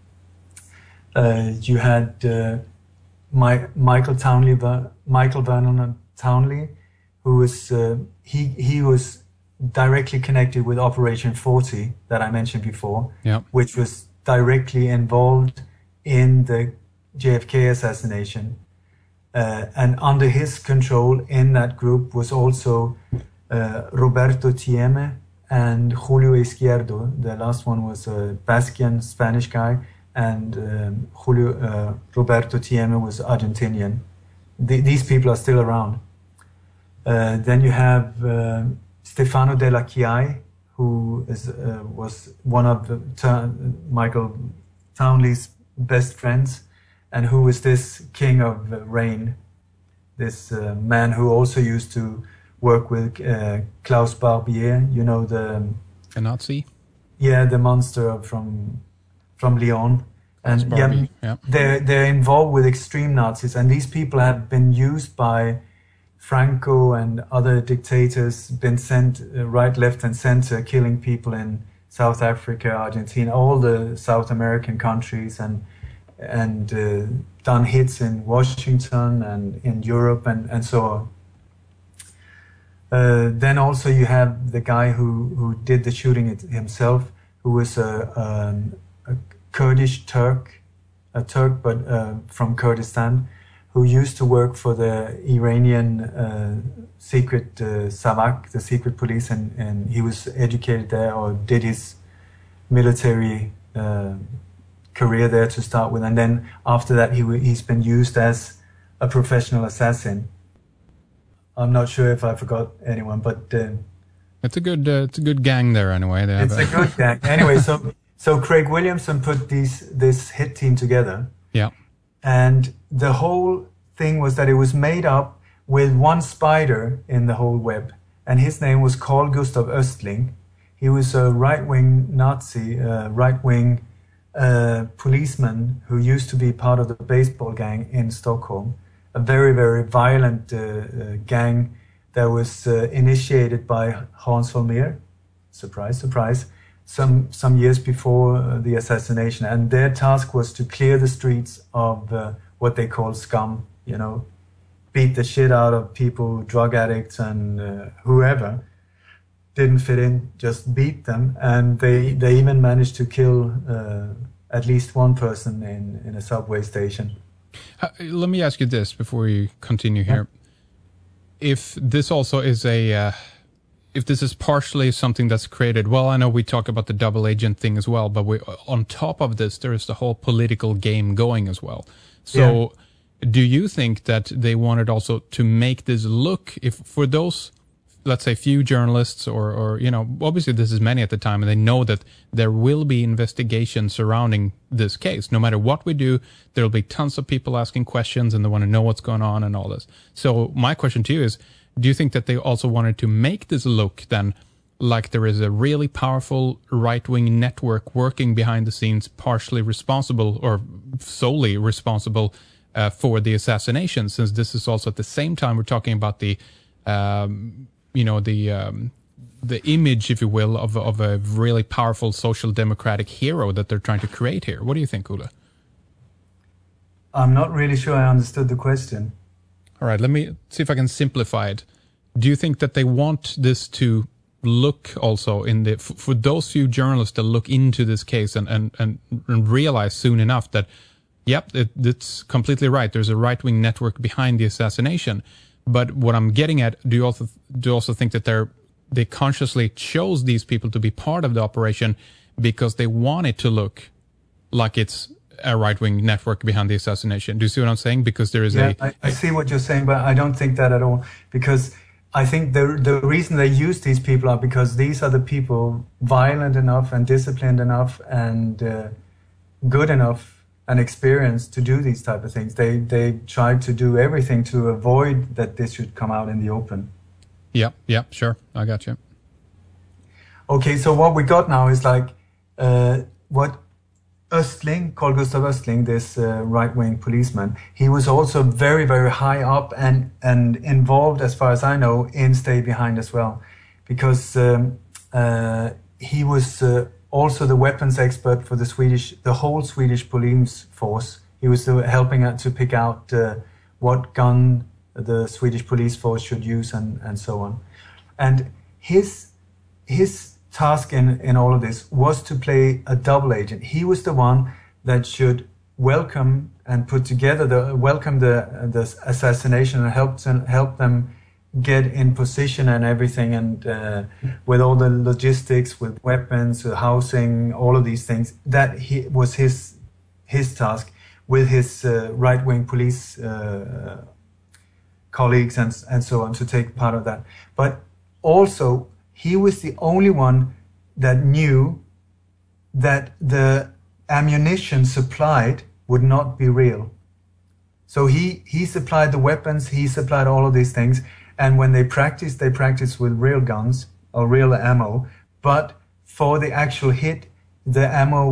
You had Michael Vernon Townley, who was he was directly connected with Operation 40 that I mentioned before, which was directly involved in the JFK assassination. And under his control in that group was also Roberto Tieme and Julio Izquierdo. The last one was a Basquian Spanish guy, and Roberto Tieme was Argentinian. These people are still around. Then you have Stefano Della Chiai, who was one of Michael Townley's best friends, and who was this king of rain, this man who also used to work with Klaus Barbier, you know, the Nazi? Yeah, the monster from Lyon. And they're involved with extreme Nazis, and these people have been used by Franco and other dictators, been sent right, left, and center, killing people in South Africa, Argentina, all the South American countries, and done hits in Washington and in Europe and so on. Then also you have the guy who did the shooting himself, who was a Kurdish Turk, but from Kurdistan, who used to work for the Iranian secret Savak, the secret police, and he was educated there or did his military career there to start with, and then after that he's been used as a professional assassin. I'm not sure if I forgot anyone, but it's a good gang there anyway. It's a good gang anyway. So Craig Williamson put this hit team together. Yeah, and the whole thing was that it was made up with one spider in the whole web, and his name was Carl Gustav Östling. He was a right-wing Nazi, right-wing policeman who used to be part of the baseball gang in Stockholm. A very, very violent gang that was initiated by Hans Holmér, surprise, surprise, some years before the assassination. And their task was to clear the streets of what they call scum, beat the shit out of people, drug addicts and whoever didn't fit in, just beat them. And they even managed to kill at least one person in a subway station. Let me ask you this before you continue here. Yeah. If this also is if this is partially something that's created, well, I know we talk about the double agent thing as well, but on top of this, there is the whole political game going as well. So do you think that they wanted also to make this look, if for those, let's say, few journalists or obviously this is many at the time, and they know that there will be investigation surrounding this case. No matter what we do, there'll be tons of people asking questions and they want to know what's going on and all this. So my question to you is, do you think that they also wanted to make this look then like there is a really powerful right-wing network working behind the scenes, partially responsible or solely responsible for the assassination, since this is also at the same time we're talking about the image, if you will, of a really powerful social democratic hero that they're trying to create here. What do you think, Ola? I'm not really sure I understood the question. All right, let me see if I can simplify it. Do you think that they want this to look also for those few journalists that look into this case and realize soon enough that, yep, it's completely right. There's a right-wing network behind the assassination. But what I'm getting at, do you also think that they consciously chose these people to be part of the operation because they want it to look like it's a right-wing network behind the assassination? Do you see what I'm saying? Because there is I see what you're saying, but I don't think that at all. Because I think the reason they use these people are because these are the people violent enough and disciplined enough and good enough and experienced to do these type of things. They tried to do everything to avoid that this should come out in the open. Yeah, sure. I got you. Okay, so what we got now is like what Östling, Carl Gustav Östling, this right-wing policeman, he was also very, very high up and involved, as far as I know, in Stay Behind as well. Because he was also the weapons expert for the whole Swedish police force. He was helping to pick out what gun the Swedish police force should use and so on. And his task in all of this was to play a double agent. He was the one that should welcome and put together the assassination and help them get in position and everything, and with all the logistics, with weapons, housing, all of these things. That was his task with his right-wing police colleagues and so on, to take part of that. But also, he was the only one that knew that the ammunition supplied would not be real. So he supplied the weapons, he supplied all of these things, and when they practiced with real guns or real ammo. But for the actual hit, the ammo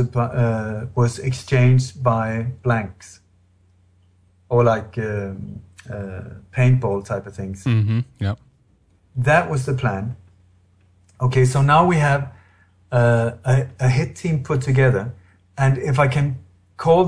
was exchanged by blanks, or like paintball type of things. Mm-hmm. Yeah, that was the plan. Okay, so now we have a hit team put together, and if I can call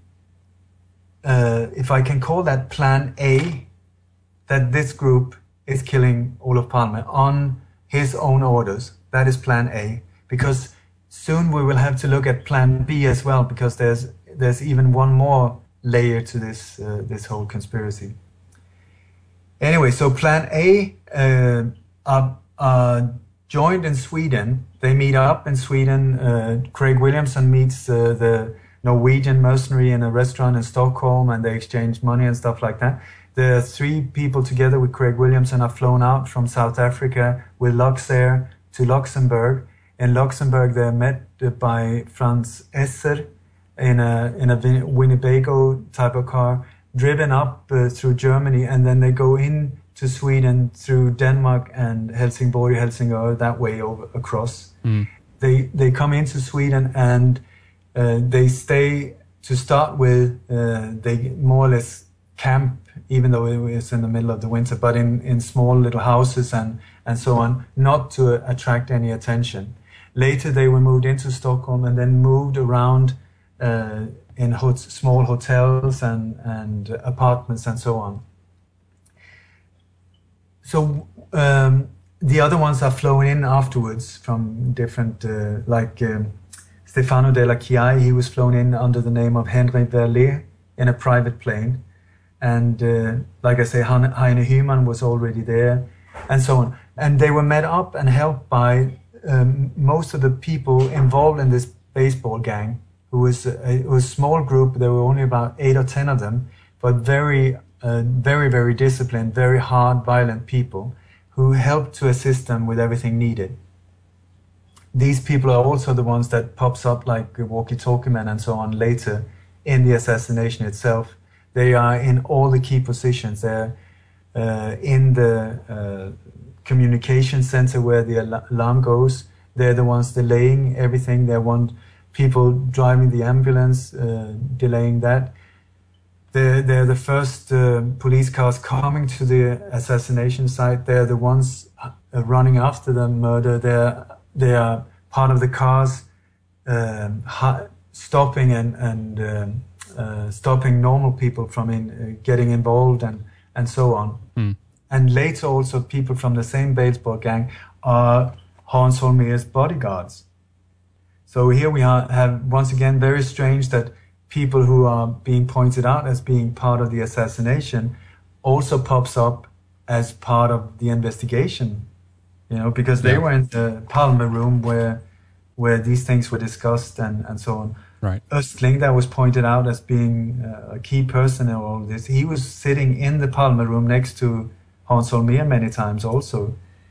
that Plan A, that this group is killing Olof Palme on his own orders. That is Plan A, because soon we will have to look at Plan B as well, because there's even one more layer to this whole conspiracy. Anyway, so Plan A are joined in Sweden. They meet up in Sweden. Craig Williamson meets the Norwegian mercenary in a restaurant in Stockholm, and they exchange money and stuff like that. The 3 people together with Craig Williamson are flown out from South Africa with Luxair to Luxembourg. In Luxembourg, they're met by Franz Esser in a Winnebago type of car, driven up through Germany, and then they go in to Sweden through Denmark and Helsingør, that way across. They come into Sweden, and they stay to start with. They more or less camp, even though it was in the middle of the winter, but in small little houses and so on, not to attract any attention. Later they were moved into Stockholm and then moved around in small hotels and apartments and so on. So the other ones are flown in afterwards from different, Stefano Della Chiai, he was flown in under the name of Henry Verlet in a private plane. And like I say, Heine Hyman was already there, and so on. And they were met up and helped by most of the people involved in this baseball gang, who was a small group. There were only about 8 or 10 of them, but very, very disciplined, very hard, violent people who helped to assist them with everything needed. These people are also the ones that pops up like walkie-talkie men and so on later in the assassination itself. They are in all the key positions. They're in the communication center where the alarm goes. They're the ones delaying everything. They're people driving the ambulance, delaying that. They're the first police cars coming to the assassination site. They're the ones running after the murder. They are part of the cars stopping and stopping normal people from getting involved and so on. And later also people from the same baseball gang are Hans Holmér's bodyguards. So here we have once again very strange that people who are being pointed out as being part of the assassination also pops up as part of the investigation, because they were in the Palme room where these things were discussed and so on. Right. Östling, that was pointed out as being a key person in all this. He was sitting in the Palme room next to Hans Holmér many times also.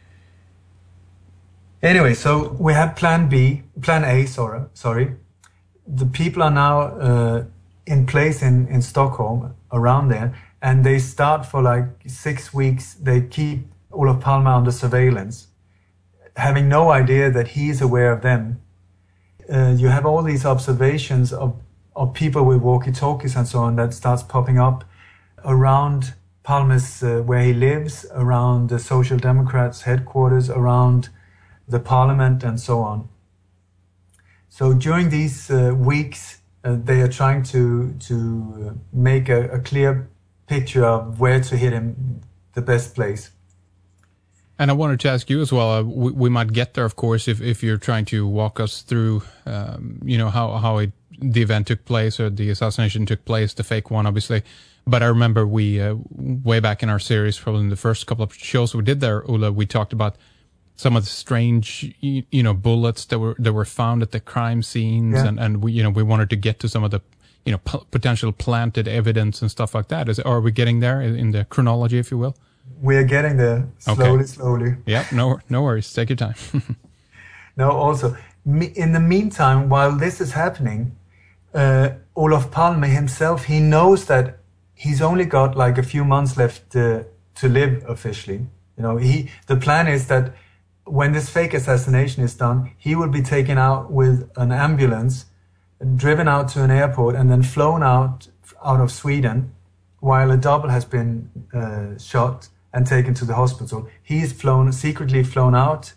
Anyway, so we have Plan A, sorry. The people are now in place in Stockholm, around there, and they start for like 6 weeks. They keep Olof Palme under surveillance, having no idea that he is aware of them. You have all these observations of people with walkie-talkies and so on that starts popping up around Palme's where he lives, around the Social Democrats' headquarters, around the parliament and so on. So during these weeks, they are trying to make a clear picture of where to hit him, the best place. And I wanted to ask you as well, we might get there, of course, if you're trying to walk us through, how the event took place or the assassination took place, the fake one, obviously. But I remember we, way back in our series, probably in the first couple of shows we did there, Ola, we talked about some of the strange, bullets that were found at the crime scenes, and we wanted to get to some of the, potential planted evidence and stuff like that. Are we getting there in the chronology, if you will? We are getting there slowly. Yeah, no worries. Take your time. No, also, in the meantime, while this is happening, Olof Palme himself, he knows that he's only got like a few months left to live officially. The plan is that when this fake assassination is done, he will be taken out with an ambulance, driven out to an airport, and then flown out of Sweden, while a double has been shot and taken to the hospital. He is secretly flown out,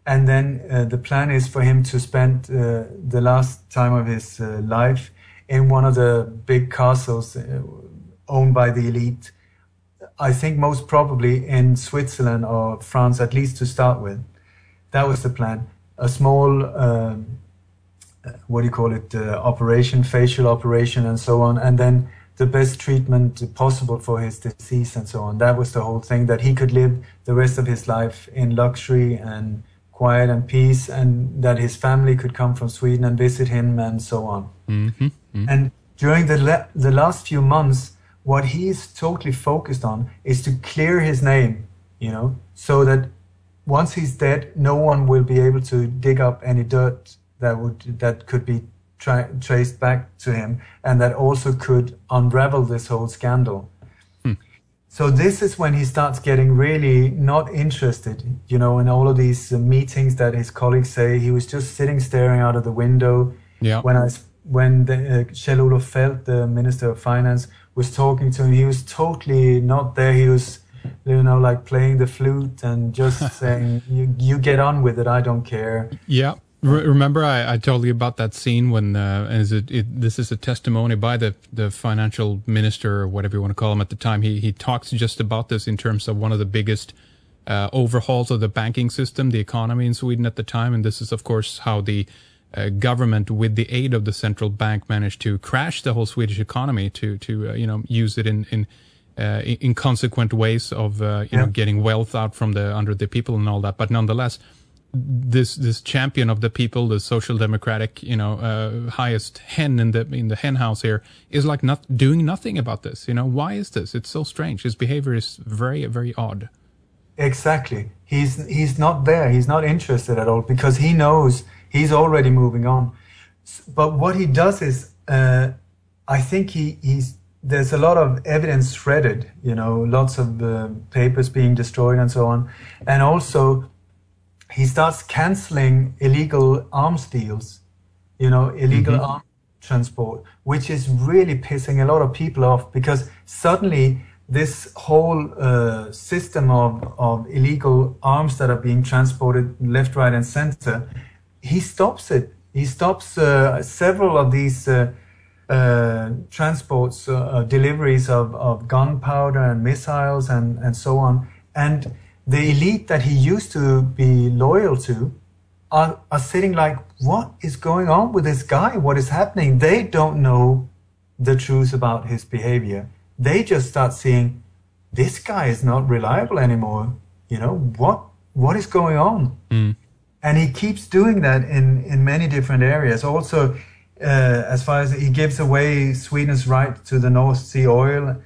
And then the plan is for him to spend the last time of his life in one of the big castles owned by the elite. I think most probably in Switzerland or France, at least to start with. That was the plan. A small, operation, facial operation and so on. And then the best treatment possible for his disease and so on. That was the whole thing, that he could live the rest of his life in luxury and quiet and peace, and that his family could come from Sweden and visit him and so on. Mm-hmm. Mm-hmm. And during the last few months, what he is totally focused on is to clear his name, so that once he's dead, no one will be able to dig up any dirt that could be traced back to him, and that also could unravel this whole scandal. So this is when he starts getting really not interested, in all of these meetings that his colleagues say. He was just sitting staring out of the window. Yeah. When Kjell-Olof Feldt, the Minister of Finance, was talking to him, he was totally not there. He was, like playing the flute and just saying, you get on with it, I don't care. Yeah. Remember, I told you about that scene when this is a testimony by the financial minister, or whatever you want to call him at the time. He talks just about this in terms of one of the biggest overhauls of the banking system, the economy in Sweden at the time. And this is, of course, how the government, with the aid of the central bank, managed to crash the whole Swedish economy to use it in inconsequent ways of getting wealth out from under the people and all that. But nonetheless, this champion of the people, the social democratic, highest hen in the hen house here, is like not doing nothing about this. Why is this? It's so strange. His behavior is very, very odd. Exactly. He's not there. He's not interested at all, because he knows he's already moving on. But what he does is, I think there's a lot of evidence shredded, lots of papers being destroyed and so on. And also, he starts canceling illegal arms deals, illegal arms transport, which is really pissing a lot of people off, because suddenly this whole system of illegal arms that are being transported left, right, and center, he stops it. He stops several of these transports, deliveries of gunpowder and missiles and so on. And the elite that he used to be loyal to are sitting like, what is going on with this guy? What is happening? They don't know the truth about his behavior. They just start seeing, this guy is not reliable anymore. What is going on? Mm. And he keeps doing that in many different areas. Also, as far as he gives away Sweden's right to the North Sea oil,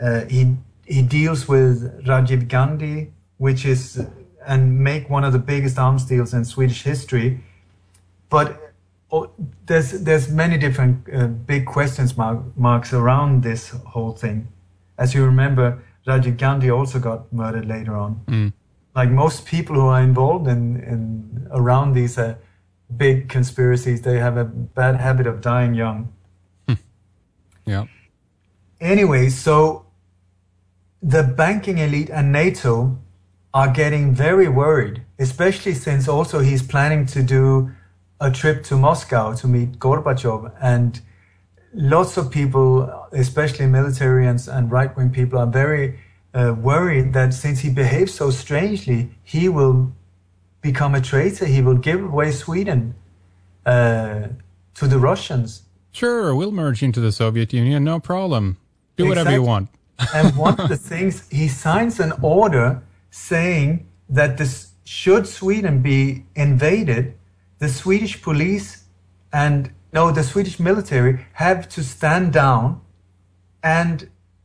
he deals with Rajiv Gandhi, which is, and make one of the biggest arms deals in Swedish history. But there's many different big questions marks around this whole thing. As you remember, Rajiv Gandhi also got murdered later on. Mm. Like most people who are involved in around these big conspiracies, they have a bad habit of dying young. Yeah. Anyway, so the banking elite and NATO are getting very worried, especially since also he's planning to do a trip to Moscow to meet Gorbachev. And lots of people, especially military and right-wing people, are very worried that since he behaves so strangely, he will become a traitor. He will give away Sweden to the Russians. Sure, we'll merge into the Soviet Union, no problem. Do whatever you want. And one of the things, he signs an order saying that should Sweden be invaded, the Swedish police the Swedish military have to stand down and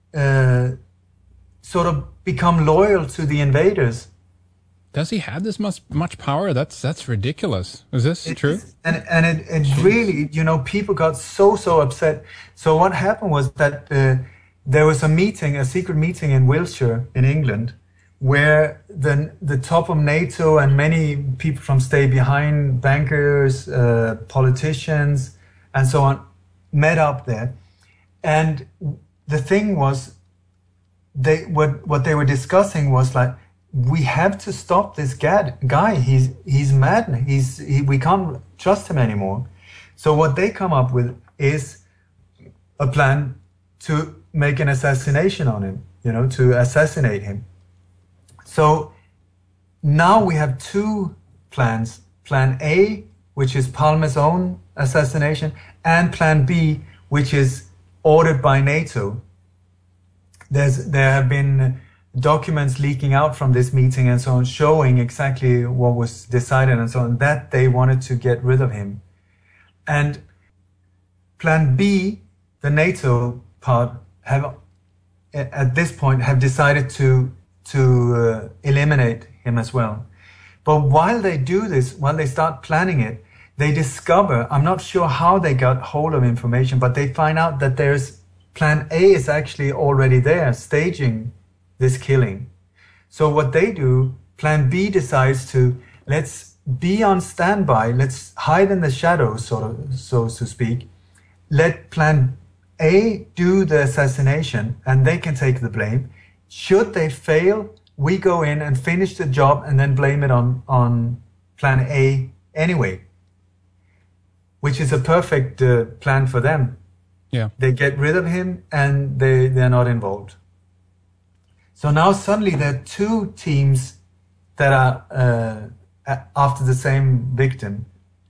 sort of become loyal to the invaders. Does he have this much power? That's ridiculous. Is this true? And it really, people got so upset. So what happened was that there was a secret meeting in Wiltshire in England, where the top of NATO and many people from Stay Behind, bankers, politicians, and so on, met up there. And the thing was, what they were discussing was like, we have to stop this guy. He's mad. We can't trust him anymore. So what they come up with is a plan to make an assassination on him, to assassinate him. So now we have two plans. Plan A, which is Palme's own assassination, and Plan B, which is ordered by NATO. There have been documents leaking out from this meeting and so on, showing exactly what was decided and so on, that they wanted to get rid of him. And Plan B, the NATO part, at this point have decided to eliminate him as well. But while they do this, while they start planning it, they discover, I'm not sure how they got hold of information, but they find out that there's Plan A is actually already there, staging this killing. So what they do, Plan B decides to, let's be on standby, let's hide in the shadows, so to speak. Let Plan A do the assassination, and they can take the blame. Should they fail, we go in and finish the job and then blame it on Plan A anyway, which is a perfect plan for them. Yeah. They get rid of him and they're not involved. So now suddenly there are two teams that are after the same victim.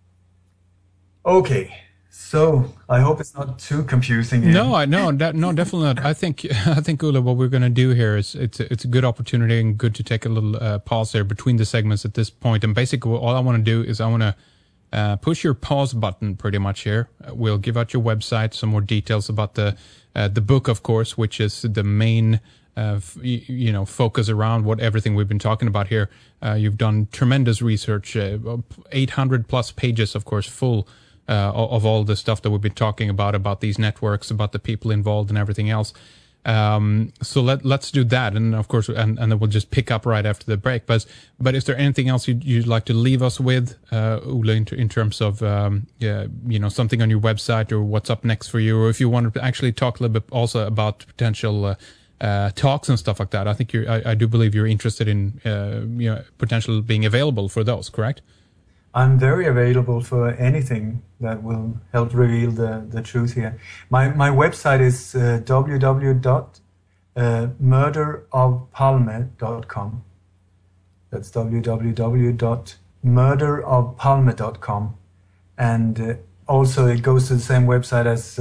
Okay. So I hope it's not too confusing here. No, definitely not. I think Ola, what we're going to do here is it's a good opportunity and good to take a little pause there between the segments at this point. And basically, all I want to do is I want to push your pause button pretty much here. We'll give out your website, some more details about the book, of course, which is the main focus around everything we've been talking about here. You've done tremendous research, 800 plus pages, of course, full. Of all the stuff that we've been talking about these networks, about the people involved and everything else. So let's do that. And of course, and then we'll just pick up right after the break. But is there anything else you'd like to leave us with, Ola, in terms of, something on your website or what's up next for you? Or if you want to actually talk a little bit also about potential, talks and stuff like that. I think I do believe you're interested in, potential being available for those, correct? I'm very available for anything that will help reveal the truth here. My website is www.murderofpalme.com. That's www.murderofpalme.com. And also it goes to the same website as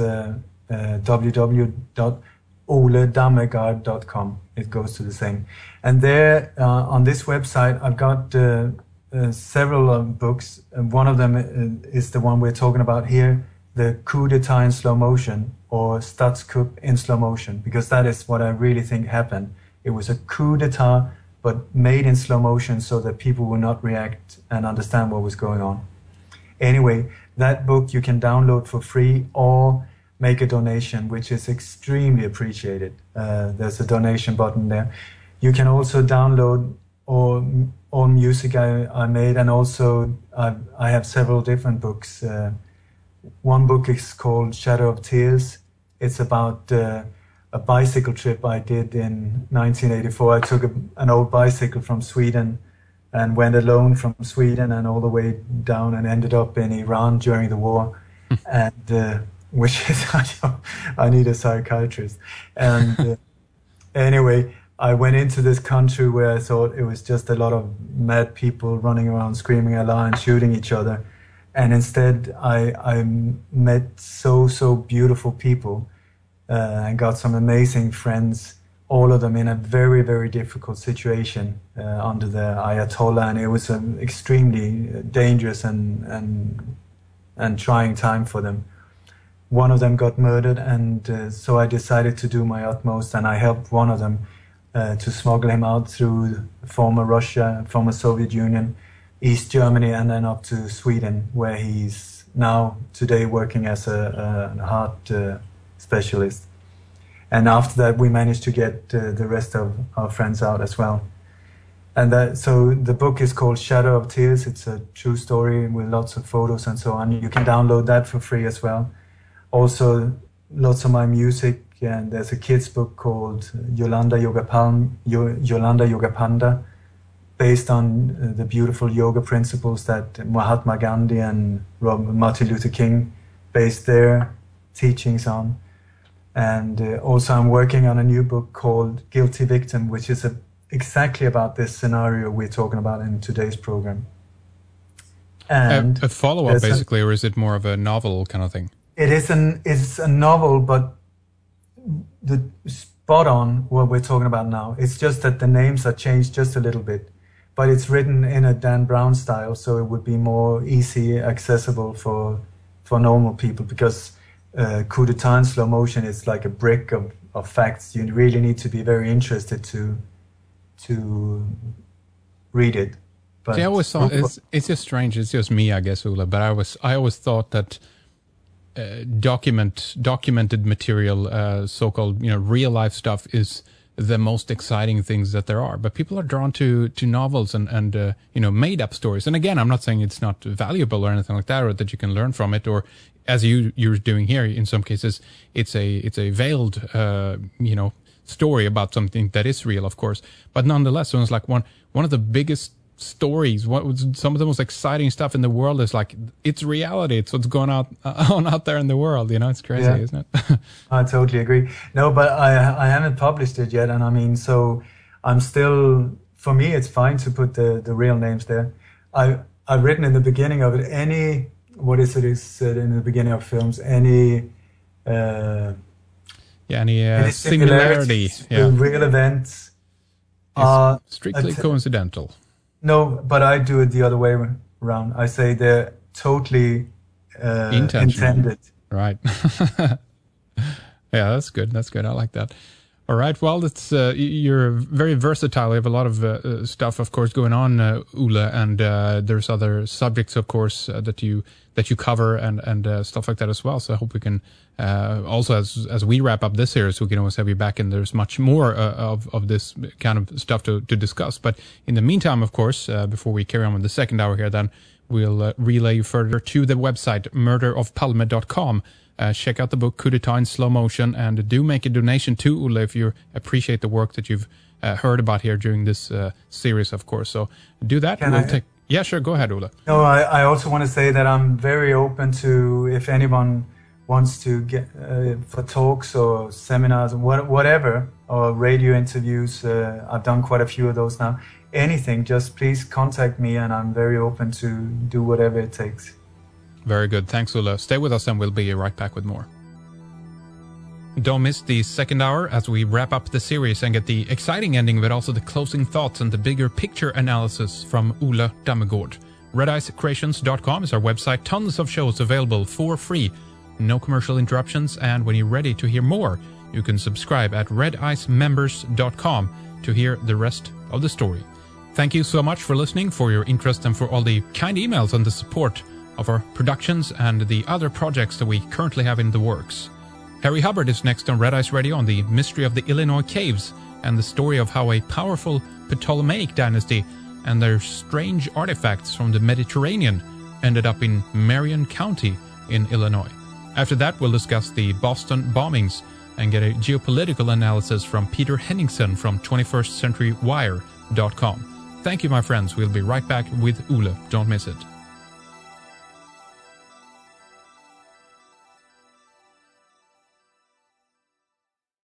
www.oledammegard.com. It goes to the same. And there on this website I've got several books. One of them is the one we're talking about here, the coup d'etat in slow motion, or Statskupp in slow motion, because that is what I really think happened. It was a coup d'etat, but made in slow motion so that people would not react and understand what was going on. Anyway, that book you can download for free or make a donation, which is extremely appreciated. There's a donation button there. You can also download all music I made, and also I have several different books. One book is called Shadow of Tears. It's about a bicycle trip I did in 1984. I took an old bicycle from Sweden and went alone from Sweden and all the way down and ended up in Iran during the war. And which is, I need a psychiatrist. And anyway, I went into this country where I thought it was just a lot of mad people running around screaming Allah and shooting each other. And instead, I met so beautiful people and got some amazing friends, all of them in a very, very difficult situation under the Ayatollah. And it was an extremely dangerous and trying time for them. One of them got murdered, and so I decided to do my utmost, and I helped one of them to smuggle him out through former Russia, former Soviet Union, East Germany, and then up to Sweden, where he's now today working as a heart specialist. And after that, we managed to get the rest of our friends out as well. And so the book is called Shadow of Tears. It's a true story with lots of photos and so on. You can download that for free as well. Also, lots of my music. And there's a kid's book called Yolanda Yogapanda, based on the beautiful yoga principles that Mahatma Gandhi and Martin Luther King based their teachings on. And also I'm working on a new book called Guilty Victim, which is exactly about this scenario we're talking about in today's program. And a follow-up, basically, or is it more of a novel kind of thing? It's a novel, but the spot on what we're talking about now. It's just that the names are changed just a little bit, but it's written in a Dan Brown style, so it would be more easy accessible for normal people, because coup d'etat in slow motion is like a brick of facts. You really need to be very interested to read it. But I always thought it's just strange. It's just me, I guess, Ola. But I always thought that documented material, so-called real life stuff, is the most exciting things that there are. But people are drawn to novels and made up stories. And again, I'm not saying it's not valuable or anything like that, or that you can learn from it, or as you're doing here. In some cases, it's a veiled story about something that is real, of course. But nonetheless, it was like one of the biggest stories. What was some of the most exciting stuff in the world is like, it's reality. It's what's going on out there in the world. It's crazy, isn't it? I totally agree. No, but I haven't published it yet, and I mean, so I'm still. For me, it's fine to put the real names there. I've written in the beginning of it any. What is it? Is said in the beginning of films any. Any similarity with real events are strictly coincidental. No, but I do it the other way around. I say they're totally intended. Right. Yeah, that's good. That's good. I like that. All right. Well, it's you're very versatile. You have a lot of stuff, of course, going on, Ola, and there's other subjects, of course, that you cover and stuff like that as well. So I hope we can also, as we wrap up this series, we can always have you back, and there's much more of this kind of stuff to discuss. But in the meantime, of course, before we carry on with the second hour here, then we'll relay you further to the website murderofpalme.com. Check out the book Coup d'etat in slow motion, and do make a donation to Ola if you appreciate the work that you've heard about here during this series, of course. So do that. Yeah, sure. Go ahead, Ola. No, I also want to say that I'm very open to, if anyone wants to get for talks or seminars, whatever, or radio interviews. I've done quite a few of those now. Anything, just please contact me, and I'm very open to do whatever it takes. Very good. Thanks, Ola. Stay with us and we'll be right back with more. Don't miss the second hour as we wrap up the series and get the exciting ending, but also the closing thoughts and the bigger picture analysis from Ola Dammegård. RedIceCreations.com is our website. Tons of shows available for free. No commercial interruptions. And when you're ready to hear more, you can subscribe at RedIceMembers.com to hear the rest of the story. Thank you so much for listening, for your interest, and for all the kind emails and the support of our productions and the other projects that we currently have in the works. Harry Hubbard is next on Red Ice Radio on the mystery of the Illinois caves and the story of how a powerful Ptolemaic dynasty and their strange artifacts from the Mediterranean ended up in Marion County in Illinois. After that, we'll discuss the Boston bombings and get a geopolitical analysis from Peter Henningsen from 21stCenturyWire.com. Thank you, my friends. We'll be right back with Ola. Don't miss it.